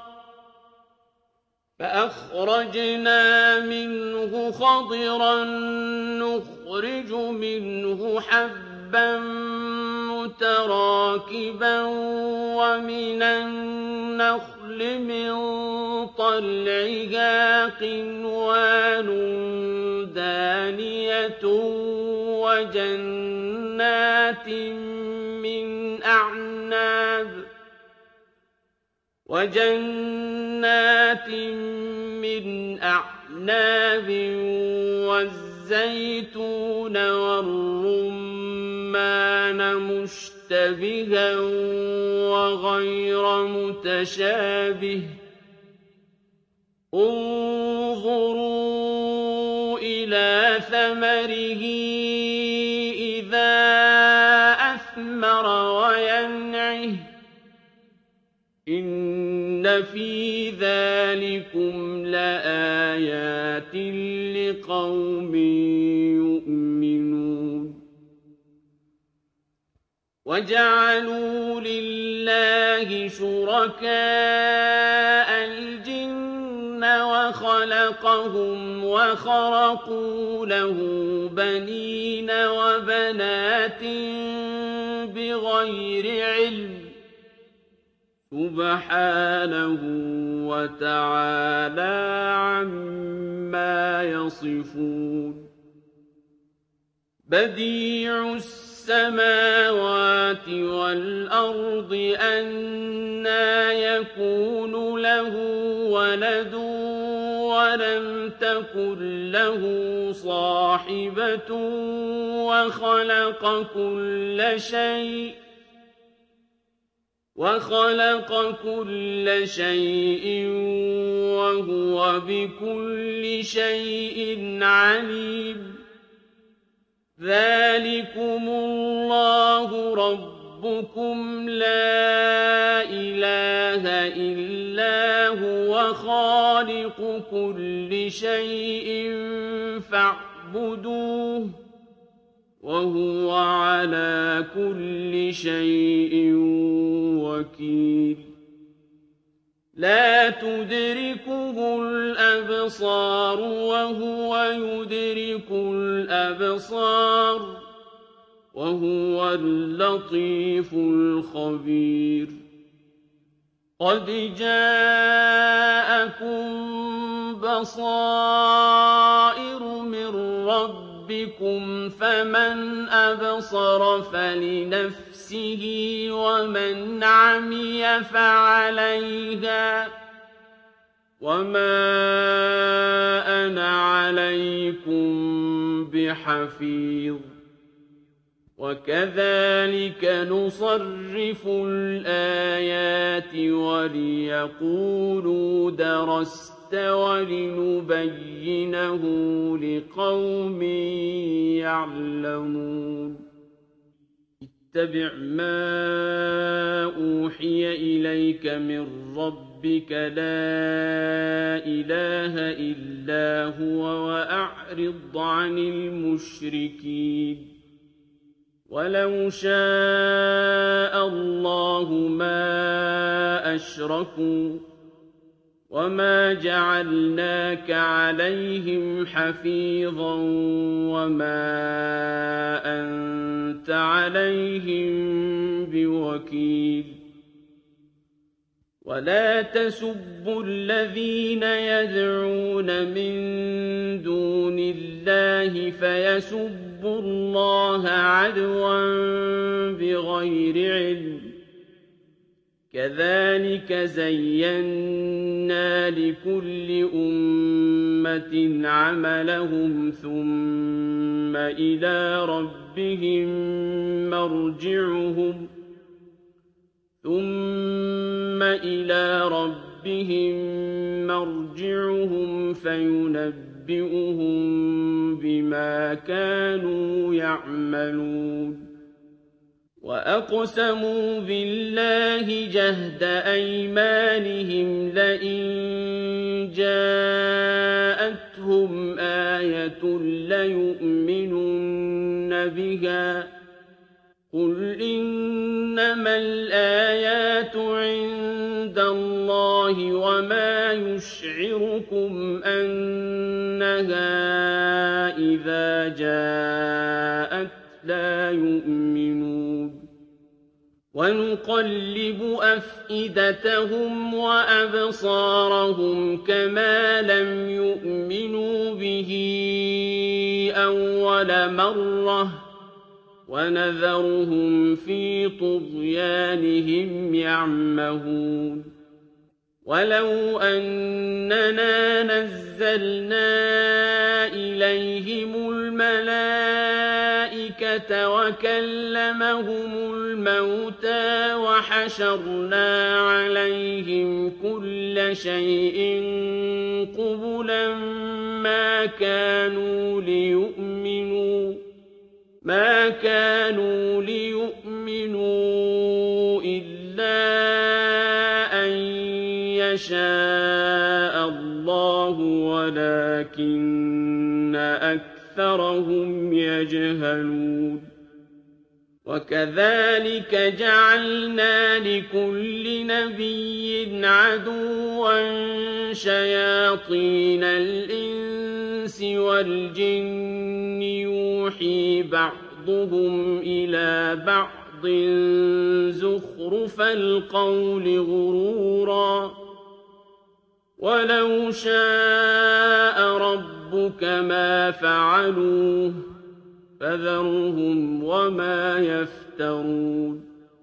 فأخرجنا منه خضرا نخرج منه حبا متراكبا ومن النخل من طلعها قنوان دانية وجنات من أعناب وجنات من أعناب والزيتون والرمان مشتبها وغير متشابه انظروا إلى ثمره إذا أثمر وينعه إِنَّ فِي ذَٰلِكُمْ لَآيَاتٍ لِّقَوْمٍ يُؤْمِنُونَ وَجَعَلُوا لِلَّهِ شُرَكَاءَ الْجِنَّ وَخَلَقَهُمْ وَخَرَقُوا لَهُ بَنِينَ وَبَنَاتٍ بِغَيْرِ عِلْمٍ سُبْحَانَهُ وَتَعَالَىٰ عَمَّا يَصِفُونَ بَدِيعُ السَّمَاوَاتِ وَالْأَرْضِ أَنَّىٰ يَكُونُ لَهُ وَلَدٌ وَلَمْ تَكُن لَّهُ صَاحِبَةٌ وَخَلَقَ كُلَّ شَيْءٍ وَخَلَقَ كُلَّ شَيْءٍ وَهُوَ بِكُلِّ شَيْءٍ عَلِيمٌ ذَٰلِكُمُ اللَّهُ رَبُّكُمْ لَا إِلَٰهَ إِلَّا هُوَ خَالِقُ كُلِّ شَيْءٍ فَاعْبُدُوهُ وَهُوَ عَلَىٰ كُلِّ شَيْءٍ وَكِيلٌ لَا تُدْرِكُهُ الْأَبْصَارُ وَهُوَ يُدْرِكُ الْأَبْصَارَ وَهُوَ اللَّطِيفُ الْخَبِيرُ قَدْ جَاءَكُم بَصَائِرُ مِن رَّبِّكُمْ فَمَنْ أَبْصَرَ فَلِنَفْسِهِ وَمَنْ عَمِيَ فَعَلَيْهَا وَمَا أَنَا عَلَيْكُم بِحَفِيظٍ وَكَذَٰلِكَ نُصَرِّفُ الْآيَاتِ وَلِيَقُولُوا دَرَسْتَ وَلِنُبَيِّنَهُ لِقَوْمٍ يَعْلَمُونَ اتَّبِعْ مَا أُوحِيَ إِلَيْكَ مِن رَّبِّكَ لَا إِلَٰهَ إِلَّا هُوَ وَأَعْرِضْ عَنِ الْمُشْرِكِينَ وَلَوْ شَاءَ اللَّهُ مَا أَشْرَكُوا وَمَا جَعَلْنَاكَ عَلَيْهِمْ حَفِيظًا وَمَا أَنتَ عَلَيْهِم بِوَكِيلٍ وَلَا تَسُبُّوا الَّذِينَ يَدْعُونَ مِن دُونِ اللَّهِ فَيَسُبُّوا اللَّهَ عَدْوًا بِغَيْرِ عِلْمٍ كذلك زينا لكل أمة عملهم ثم إلى ربهم مرجعهم ثم إلى ربهم مرجعهم فينبئهم بما كانوا يعملون وأقسموا بالله جهد أيمانهم لئن جاءتهم آية ليؤمنن بها قل إنما الآيات عند الله وما يشعركم أنها إذا جاءت لا يؤمنون ونقلب أفئدتهم وأبصارهم كما لم يؤمنوا به أول مرة ونذرهم في طغيانهم يعمهون ولو أننا نزلنا إليهم الملائكة وكلمهم الموتى وحشرنا عليهم كل شيء قبلا ما كانوا ليؤمنوا ما كانوا ليؤمنوا إلا أن يشاء الله ولكن أكثرهم يجهلون وكذلك جعلنا لكل نبي عدوا شياطين الإنس والجن يوحي بعضهم إلى بعض زخرف القول غرورا ولو شاء ربك ما فعلوه فذرهم وما يفترون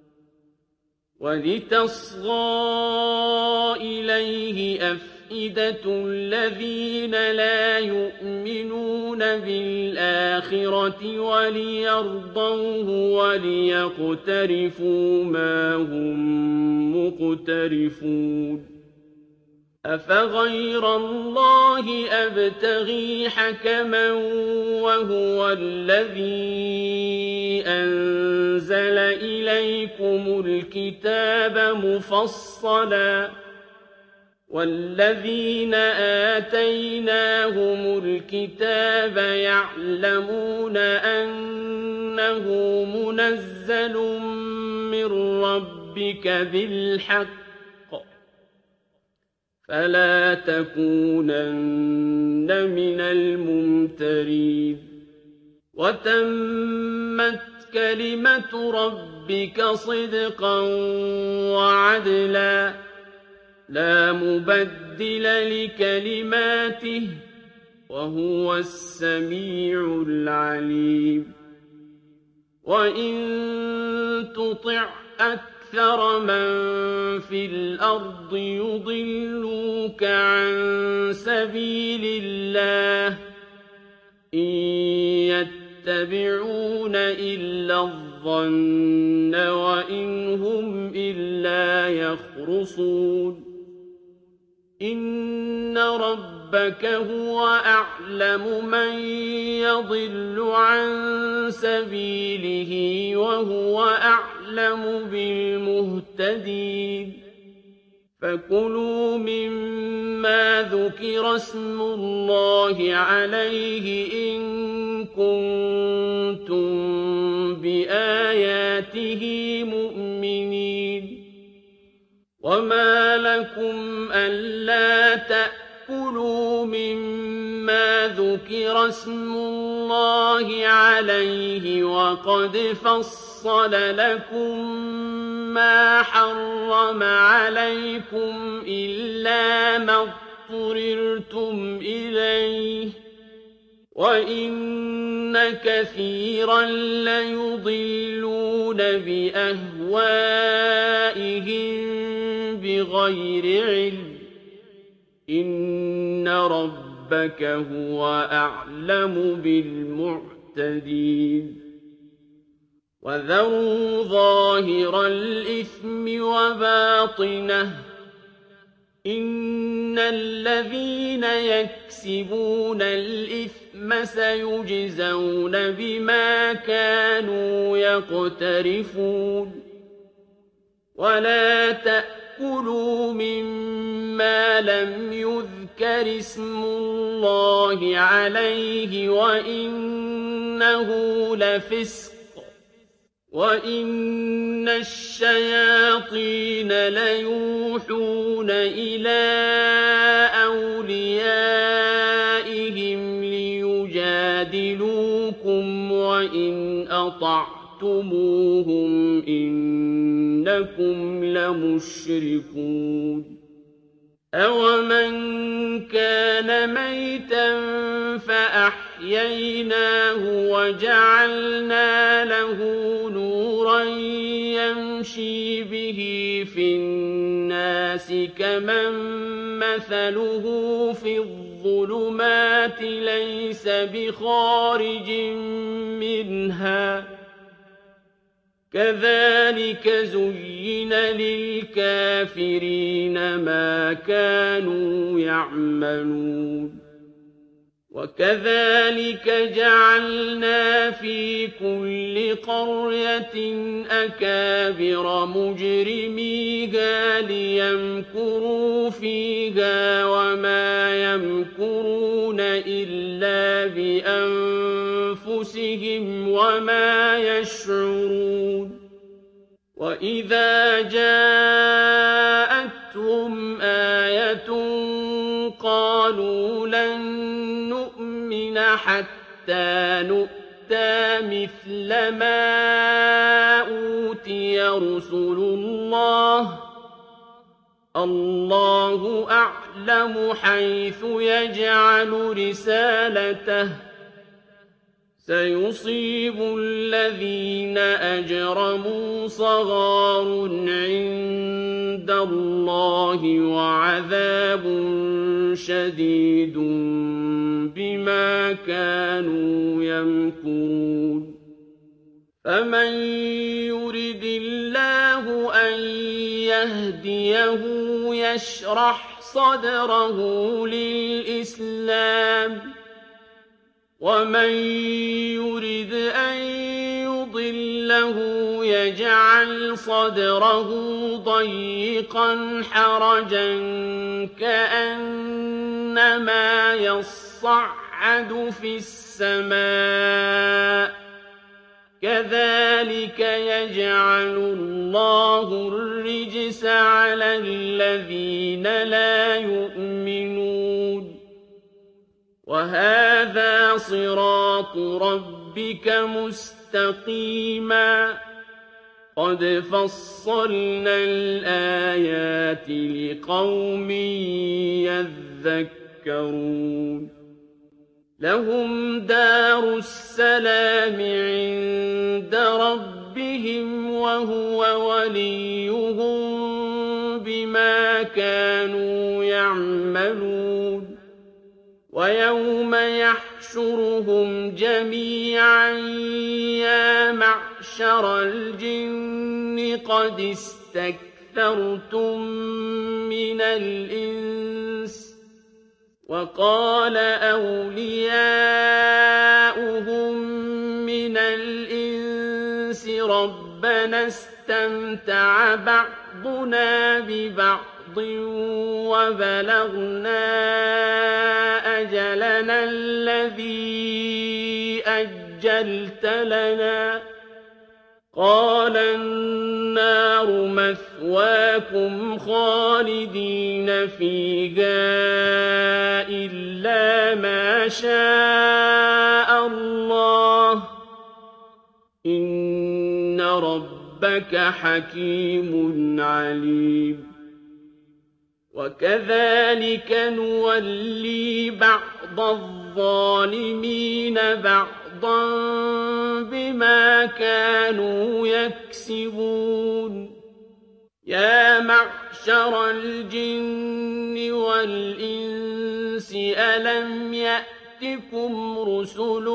ولتصغى إليه أفئدة الذين لا يؤمنون بالآخرة وليرضوه وليقترفوا ما هم مقترفون أفغير الله أبتغي حكما وهو الذي أنزل إليكم الكتاب مفصلا والذين آتيناهم الكتاب يعلمون أنه منزل من ربك بالحق فلا تكونن من الممترين وتمت كلمة ربك صدقا وعدلا لا مبدل لكلماته وهو السميع العليم وإن تطع أكثر من في الأرض يضلوك عن سبيل الله إن يتبعون إلا الظن وإن هم إلا يخرصون إن ربك هو أعلم من يضل عن سبيله وهو أعلم بالمهتدين فكلوا مما ذكر اسم الله عليه إن كنتم بآياته مؤمنين وما لكم ألا تأكلوا مما ذكر اسم الله عليه وقد فصل لكم ما حرم عليكم إلا ما اضطررتم إليه وَإِنَّ كَثِيرًا لَّيُضِلُّونَ بِأَهْوَائِهِم بِغَيْرِ عِلْمٍ ۗ إِنَّ رَبَّكَ هُوَ أَعْلَمُ بِالْمُعْتَدِينَ وَذَرُوا ظَاهِرَ الْإِثْمِ وَبَاطِنَهُ ۚ إِنَّ الَّذِينَ يَكْسِبُونَ الْإِثْمَ سَيُجْزَوْنَ بِمَا كَانُوا يَقْتَرِفُونَ وَلَا تَأْكُلُوا مِمَّا لَمْ يُذْكَرِ اسْمُ اللَّهِ عَلَيْهِ وَإِنَّهُ لَفِسْقٌ ۗ وَإِنَّ الشَّيَاطِينَ لَيُوحُونَ إِلَىٰ أَوْلِيَائِهِمْ لِيُجَادِلُوكُمْ ۖ وَإِنْ أَطَعْتُمُوهُمْ إِنَّكُمْ لَمُشْرِكُونَ أَوَمَن كَانَ مَيْتًا فَأَحْيَيْنَاهُ وَجَعَلْنَا لَهُ نُورًا يَمْشِي بِهِ فِي النَّاسِ كَمَن مَّثَلُهُ فِي الظُّلُمَاتِ لَيْسَ بِخَارِجٍ مِّنْهَا ۚ كَذَٰلِكَ زُيِّنَ لِلْكَافِرِينَ مَا كَانُوا يَعْمَلُونَ وَكَذَٰلِكَ جَعَلْنَا فِي كُلِّ قَرْيَةٍ أَكَابِرَ مُجْرِمِيهَا لِيَمْكُرُوا فِيهَا وَمَا يَمْكُرُونَ إِلَّا بِأَنفُسِهِمْ وَمَا يَشْعُرُونَ وَإِذَا جَاءَتْهُمْ آيَةٌ قَالُوا لَن نُّؤْمِنَ حَتَّىٰ نُؤْتَىٰ مِثْلَ مَا أُوتِيَ رُسُلُ اللَّهِ ۘ اللَّهُ أَعْلَمُ حَيْثُ يَجْعَلُ رِسَالَتَهُ ۗ سَيُصِيبُ الَّذِينَ أَجْرَمُوا صَغَارٌ عِندَ اللَّهِ وَعَذَابٌ شَدِيدٌ بِمَا كَانُوا يَمْكُرُونَ فَمَن يُرِدِ اللَّهُ أَن يَهْدِيَهُ يَشْرَحْ صَدْرَهُ لِلْإِسْلَامِ ۖ وَمَن يُرِدْ أَن يُضِلَّهُ يَجْعَلْ صَدْرَهُ ضَيِّقًا حَرَجًا كَأَنَّمَا يَصَّعَّدُ فِي السَّمَاءِ ۚ كَذَٰلِكَ يَجْعَلُ اللَّهُ الرِّجْسَ عَلَى الَّذِينَ لَا يُؤْمِنُونَ وَهَٰذَا صِرَاطُ رَبِّكَ مُسْتَقِيمًا ۗ قَدْ فَصَّلْنَا الْآيَاتِ لِقَوْمٍ يَذَّكَّرُونَ لَهُمْ دَارُ السَّلَامِ عِندَ رَبِّهِمْ ۖ وَهُوَ وَلِيُّهُم بِمَا كَانُوا يَعْمَلُونَ وَيَوْمَ يَحْشُرُهُمْ جَمِيعًا يَا مَعْشَرَ الْجِنِّ قَدِ اسْتَكْثَرْتُم مِّنَ الْإِنسِ ۖ وَقَالَ أَوْلِيَاؤُهُم مِّنَ الْإِنسِ رَبَّنَا اسْتَمْتَعَ بَعْضُنَا بِبَعْضٍ وَبَلَغْنَا أَجَلَنَا الَّذِي أَجَّلْتَ لَنَا ۚ قَالَ النَّارُ مَثْوَاكُمْ خَالِدِينَ فِيهَا إِلَّا مَا شَاءَ اللَّهُ ۗ إِنَّ رَبَّكَ حَكِيمٌ عَلِيمٌ وكذلك نولي بعض الظالمين بعضا بما كانوا يكسبون يا معشر الجن والإنس ألم يأتكم رسل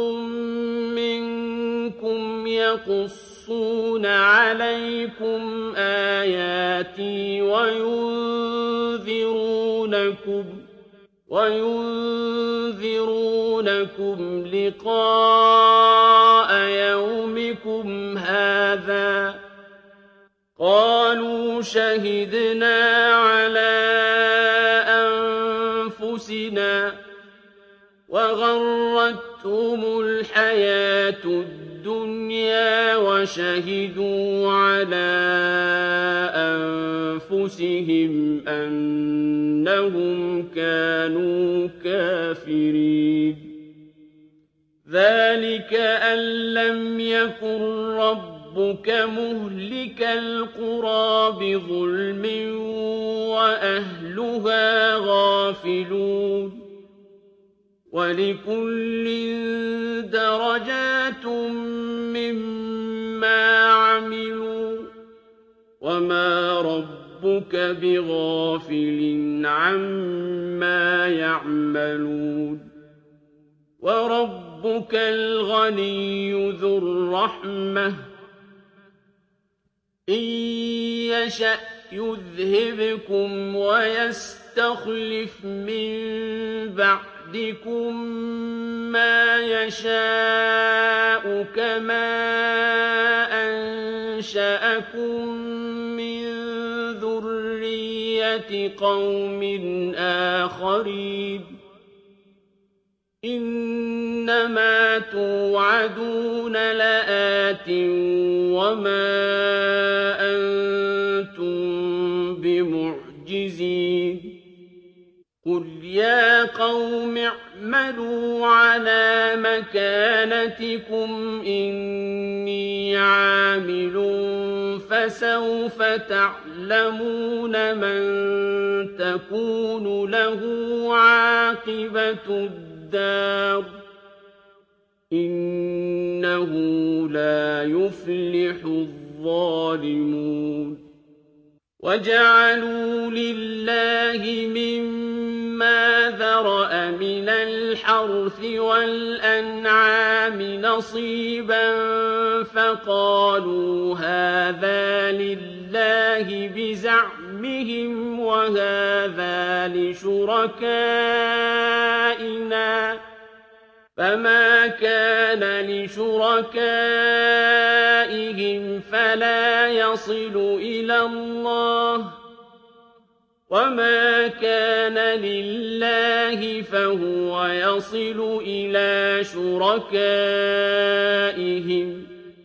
منكم يقصون عليكم آياتي وينذرونكم وينذرونكم لقاء يومكم هذا قالوا شهدنا على أنفسنا وغرتهم الحياة الدنيا وشهدوا على أنفسهم أنهم كانوا كافرين ذلك أن لم يكن ربك مهلك القرى بظلم وأهلها غافلون ولكل درجات مما عملوا وما ربك بغافل عما يعملون وربك الغني ذو الرحمة إن يشأ يذهبكم ويستخلف من بعدكم ما يشاء كما أنشأكم من ذرية قوم آخرين إنما توعدون لآت وما أنتم بمعجزين قل يا قوم اعملوا على مكانتكم إني عامل فسوف تعلمون من تكون له عاقبة الدار إنه لا يفلح الظالمون وجعلوا لله مما ذرأ من الحرث والأنعام نصيبا فقالوا هذا لله بزعمهم وهذا لشركائنا فما كان لشركائهم فلا يصل إلى الله وما كان لله فهو يصل إلى شركائهم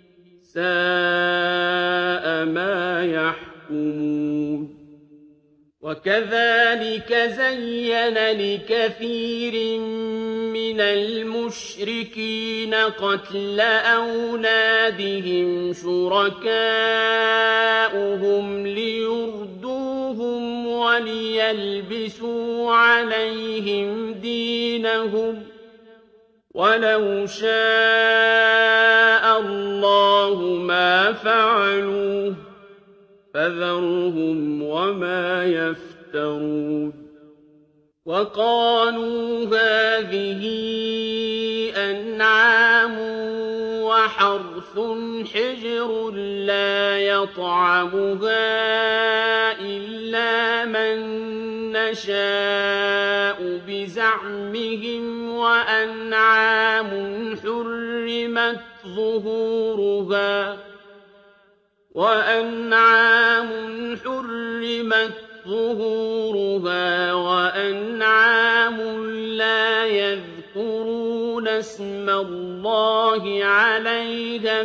ساء ما يحكمون وكذلك زين لكثير من المشركين قتل أولادهم شركاؤهم ليردوهم وليلبسوا عليهم دينهم ولو شاء الله ما فعلوه فذرهم وما يفترون وقالوا هذه أنعام وحرث حجر لا يطعمها إلا من نشاء بزعمهم وأنعام حرمت ظهورها وأنعام حرمت ظهورها وأنعام لا يذكرون اسم الله عليها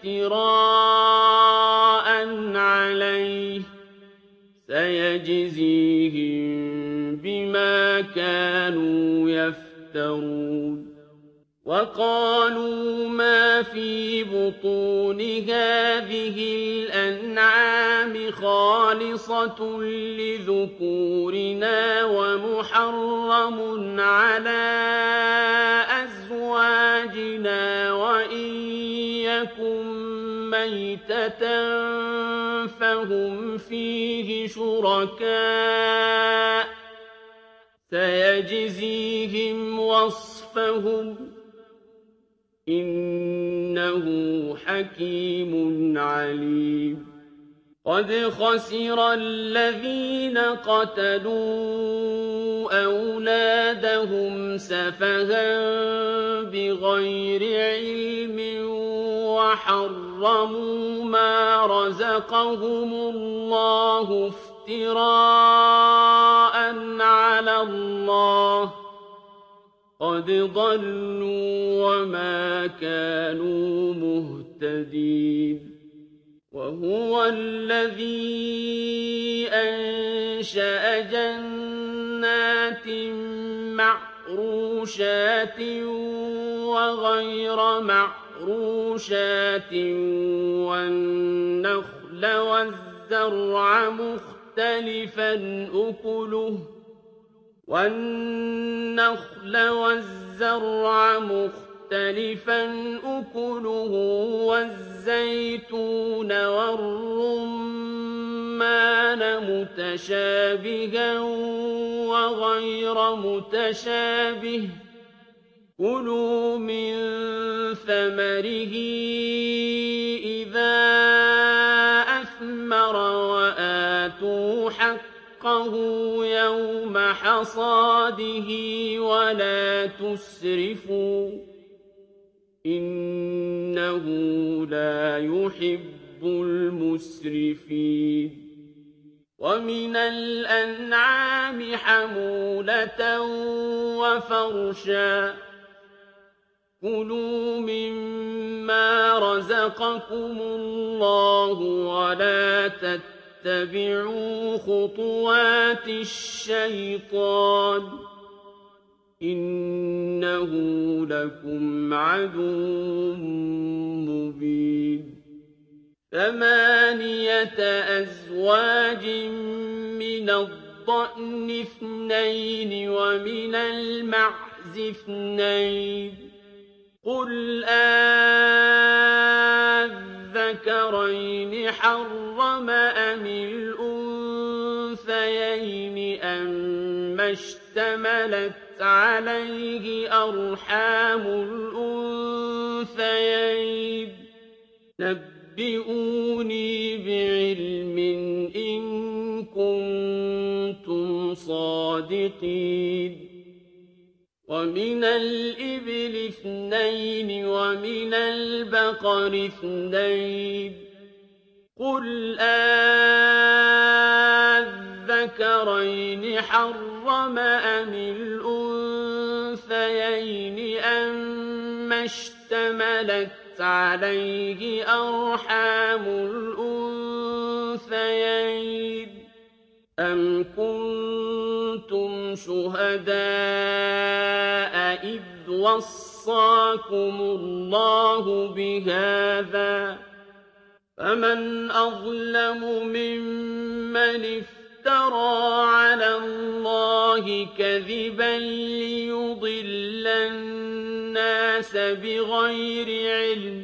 افتراء عليه سيجزيهم بما كانوا يفترون وقالوا ما في بطون هذه الأنعام خالصة لذكورنا ومحرم على أزواجنا وإن يكن ميتة فهم فيه شركاء سيجزيهم وصفهم إنه حكيم عليم قد خسر الذين قتلوا أولادهم سفها بغير علم وحرموا ما رزقهم الله افتراء على الله قد ضلوا وما كانوا مهتدين وهو الذي أنشأ جنات معروشات وغير معروشات والنخل والزرع مختلفا أكله والنخل والزرع مختلفا أكله والزيتون والرمان متشابها وغير متشابه كلوا من ثمره إذا أثمر وآتوا حقه يوم حصاده ولا تسرفوا إنه لا يحب المسرفين ومن الأنعام حمولة وفرشا كلوا مما رزقكم الله ولا تتبعوا خطوات الشيطان إنه لكم عدو مبين ثمانية أزواج من الضأن اثنين ومن المعز اثنين قل أذكرين حرم أم الأنثيين أما اشتملت عليه أرحام الأنثيين نبئوني بعلم إن كنتم صادقين ومن الإبل اثنين ومن البقر اثنين قل أذكرين حرم أم الأنثيين أما اشتملت عليه أرحام الأنثيين أم كنتم شهداء إذ وصاكم الله بهذا فمن أظلم ممن افترى على الله كذبا ليضل الناس بغير علم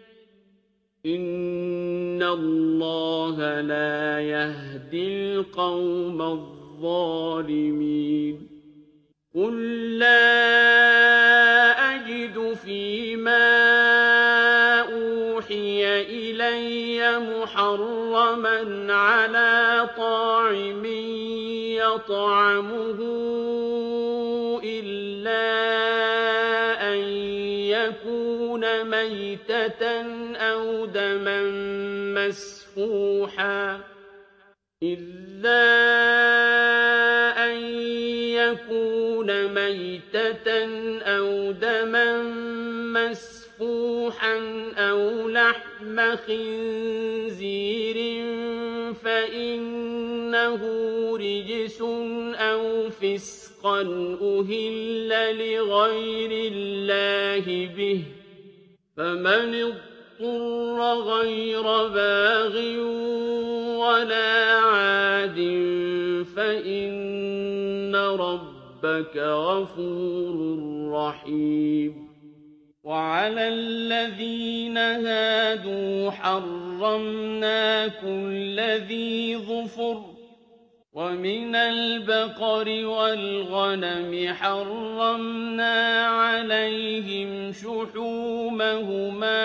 إن الله لا يهدي القوم الظالمين قل لا أجد فيما أوحي إلي محرما على طاعم يطعمه إلا أن يكون ميتة أو دما مسفوحا إلا أن يكون ميتة أو دما مسفوحا أو لحم خنزير فإنه رجس أو فسقا أهل لغير الله به فمن اضطر غير باغ ولا عاد فإن ربك غفور رحيم وعلى الذين هادوا حرمنا كل ذي ظفر ومن البقر والغنم حرمنا عليهم شحومهما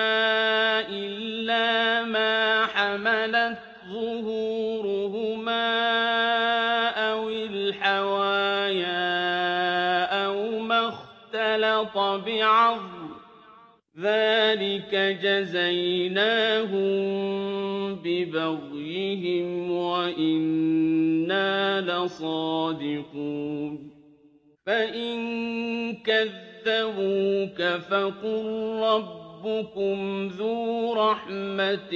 إلا ما حملت ظهورهما أو الحوايا أو ما اختلط بعظم ذلك جزيناهم ببغيهم وإنا لصادقون فإن كذبوك فقل ربكم ذو رحمة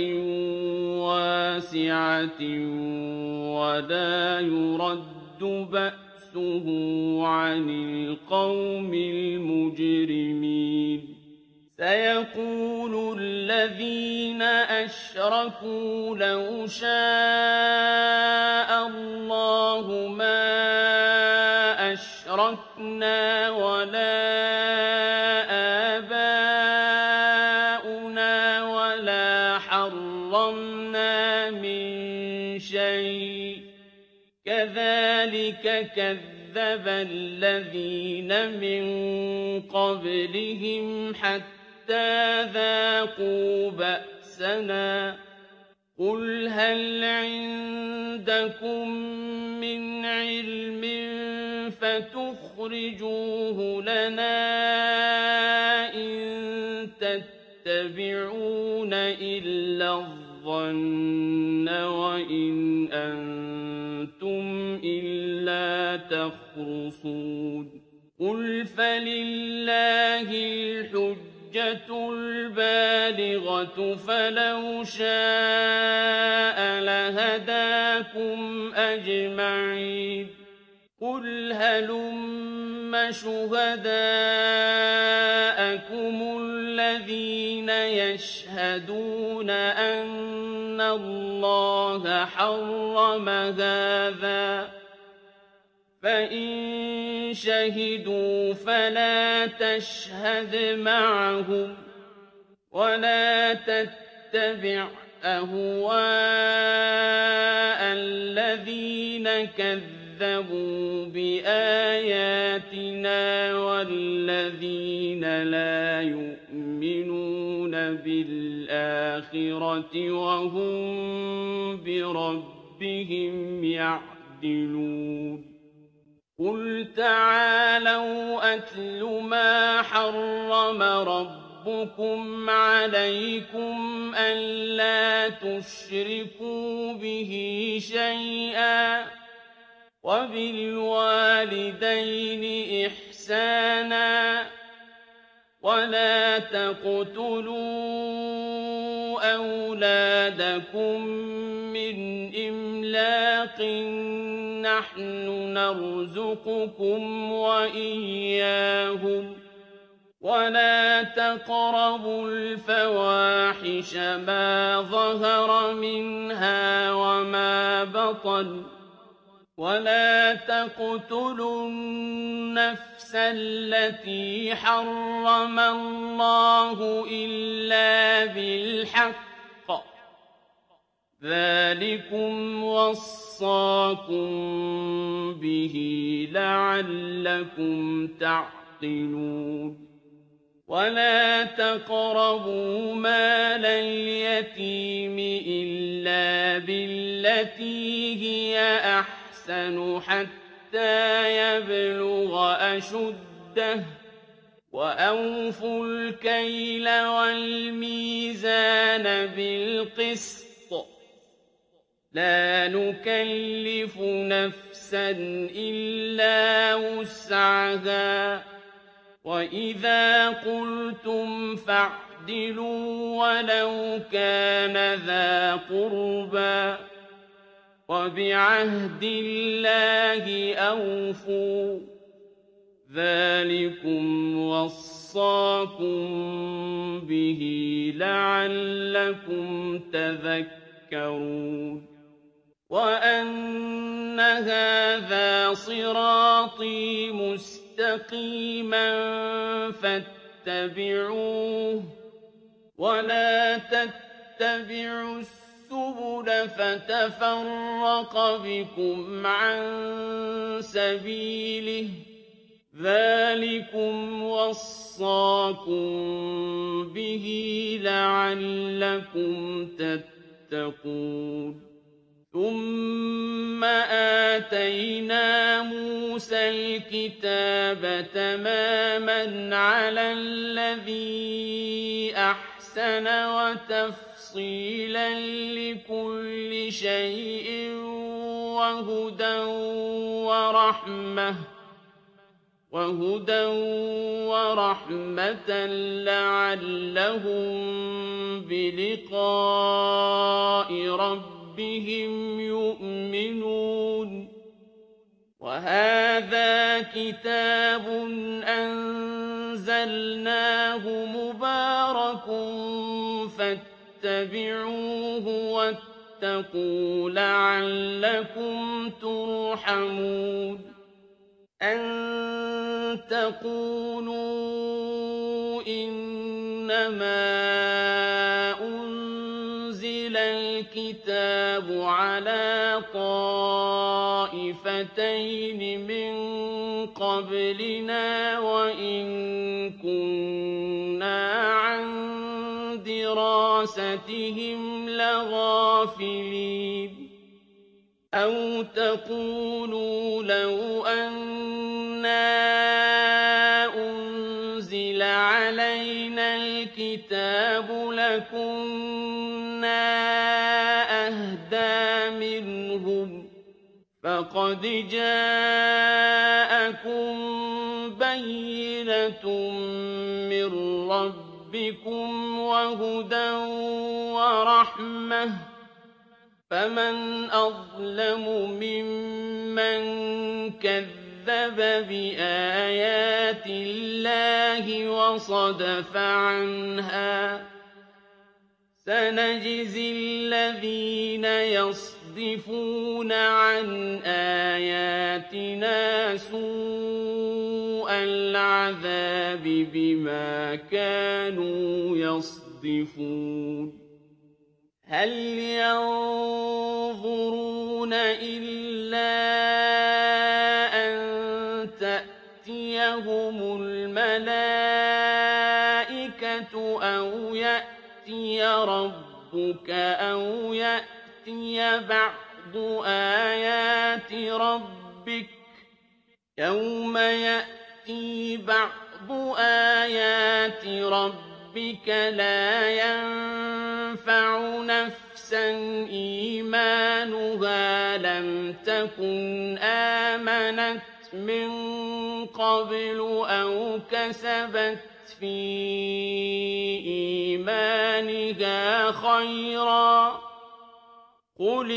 واسعة ولا يرد بأسه عن القوم المجرمين سيقول الذين أشركوا لو شاء الله ما أشركنا ولا آباؤنا ولا حرمنا من شيء كذلك كذب الذين من قبلهم حتى ذاقوا بأسنا قل هل عندكم من علم فتخرجوه لنا إن تتبعون إلا الظن وإن أنتم إلا تخرصون قل فلله الحجة البالغة فلو شاء لهداكم أجمعين قل هلم شهداءكم الذين يشهدون أن الله حرم هذا فإن شهدوا فلا تشهد معهم ولا تتبع أهواء الذين كذبوا بآياتنا والذين لا يؤمنون بالآخرة وهم بربهم يعدلون قل تعالوا أتل ما حرم ربكم عليكم ألا تشركوا به شيئا وبالوالدين إحسانا ولا تقتلوا أولادكم من إملاق نحن نرزقكم وإياهم ولا تقربوا الفواحش ما ظهر منها وما بطن ولا تقتلوا النفس التي حرم الله إلا بالحق ذلكم وصاكم به لعلكم تعقلون ولا تقربوا مال اليتيم إلا بالتي هي أحسن حتى يبلغ أشده وأوفوا الكيل والميزان بالقسط لا نكلف نفسا إلا وسعها وإذا قلتم فاعدلوا ولو كان ذا قربى وبعهد الله أوفوا ذلكم وصاكم به لعلكم تذكرون وَأَنَّ هَٰذَا صِرَاطِي مُسْتَقِيمًا فَاتَّبِعُوهُ ۖ وَلَا تَتَّبِعُوا السُّبُلَ فَتَفَرَّقَ بِكُمْ عَن سَبِيلِهِ ۚ ذَٰلِكُمْ وَصَّاكُم بِهِ لَعَلَّكُمْ تَتَّقُونَ ثُمَّ آتَيْنَا مُوسَى الْكِتَابَ تَمَامًا عَلَى الَّذِي أَحْسَنَ وَتَفْصِيلًا لِّكُلِّ شَيْءٍ وَهُدًى وَرَحْمَةً وَهُدًى وَرَحْمَةً لَّعَلَّهُم بِلِقَاءِ رَبِّهِمْ يُؤْمِنُونَ وَهَٰذَا كِتَابٌ أَنزَلْنَاهُ مُبَارَكٌ فَاتَّبِعُوهُ وَاتَّقُوا لَعَلَّكُمْ تُرْحَمُونَ أَن تَقُولُوا إِنَّمَا أُنزِلَ الْكِتَابُ عَلَىٰ طَائِفَتَيْنِ مِن قَبْلِنَا وَإِن كُنَّا عَن دِرَاسَتِهِمْ لَغَافِلِينَ أَوْ تَقُولُوا لَوْ أَنَّا أُنزِلَ عَلَيْنَا الْكِتَابُ لَكُنَّا أَهْدَىٰ مِنْهُمْ ۚ فَقَدْ جَاءَكُم بَيِّنَةٌ مِّن رَّبِّكُمْ وَهُدًى وَرَحْمَةٌ ۚ فَمَنْ أَظْلَمُ مِمَّن كَذَّبَ بِآيَاتِ اللَّهِ وَصَدَفَ عَنْهَا ۗ سَنَجْزِي الَّذِينَ يَصْدِفُونَ عَنْ آيَاتِنَا سُوءَ الْعَذَابِ بِمَا كَانُوا يَصْدِفُونَ هَلْ يَنظُرُونَ إِلَّا أَن تَأْتِيَهُمُ الْمَلَائِكَةُ أَوْ يَأْتِيَ رَبُّكَ أَوْ يَأْتِيَ بَعْضُ آيَاتِ رَبِّكَ ۗ يَوْمَ يَأْتِي بَعْضُ آيَاتِ رَبِّكَ رَبِّكَ لَا يَنفَعُ نَفْسًا إِيمَانُهَا لَمْ تَكُنْ آمَنَتْ مِن قَبْلُ أَوْ كَسَبَتْ فِي إِيمَانِهَا خَيْرًا ۗ قُلِ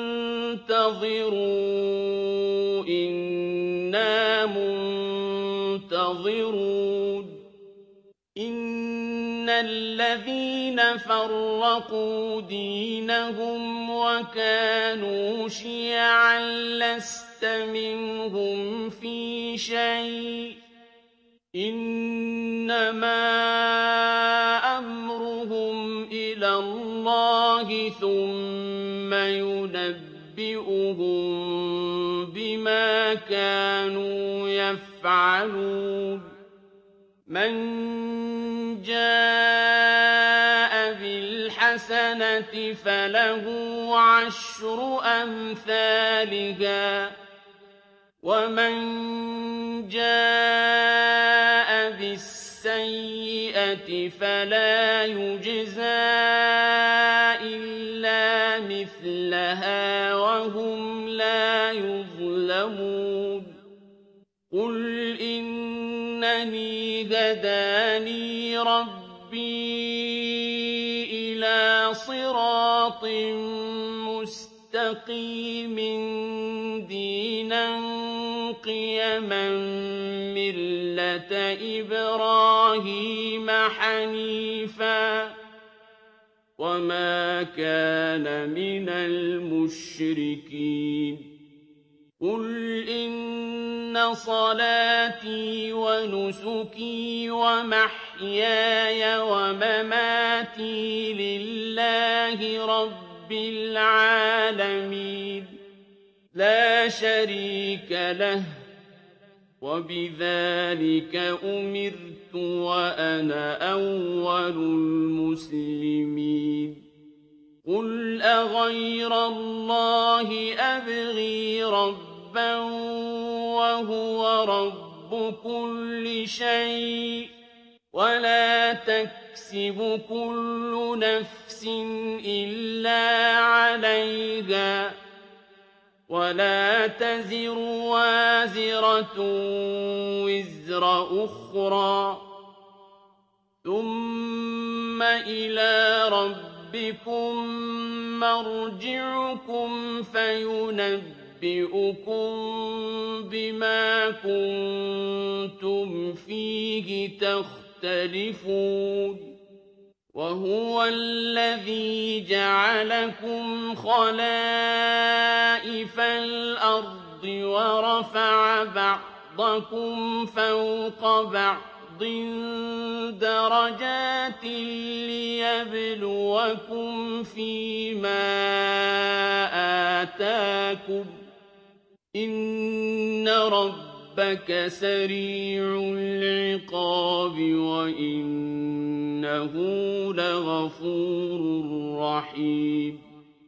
انتَظِرُوا إِنَّا مُنتَظِرُونَ إِنَّ الَّذِينَ فَرَّقُوا دِينَهُمْ وَكَانُوا شِيَعًا لَّسْتَ مِنْهُمْ فِي شَيْءٍ ۚ إِنَّمَا أَمْرُهُمْ إِلَى اللَّهِ ثُمَّ يُنَبِّئُهُم بِمَا كَانُوا يَفْعَلُونَ مَن جَاءَ بِالْحَسَنَةِ فَلَهُ عَشْرُ أَمْثَالِهَا ۖ وَمَن جَاءَ بِالسَّيِّئَةِ فَلَا يُجْزَىٰ إِلَّا مِثْلَهَا وَهُمْ لَا يُظْلَمُونَ قُلْ إِنَّنِي هَدَانِي رَبِّي إِلَىٰ صِرَاطٍ مُّسْتَقِيمٍ دِينًا قِيَمًا مِّلَّةَ إِبْرَاهِيمَ حَنِيفًا ۖ وما كان من المشركين قل إن صلاتي ونسكي ومحياي ومماتي لله رب العالمين لا شريك له وبذلك أمرت وأنا أول المسلمين قل أغير الله أبغي ربا وهو رب كل شيء ولا تكسب كل نفس إلا عليها ولا تزر وازرة وزر أخرى ثم إلى ربكم مرجعكم فينبئكم بما كنتم فيه تختلفون وهو الذي جعلكم خلائف الأرض ورفع بعضكم فوق بعض درجات ليبلوكم فيما آتاكم إن ربك سريع العقاب وإنه لغفور رحيم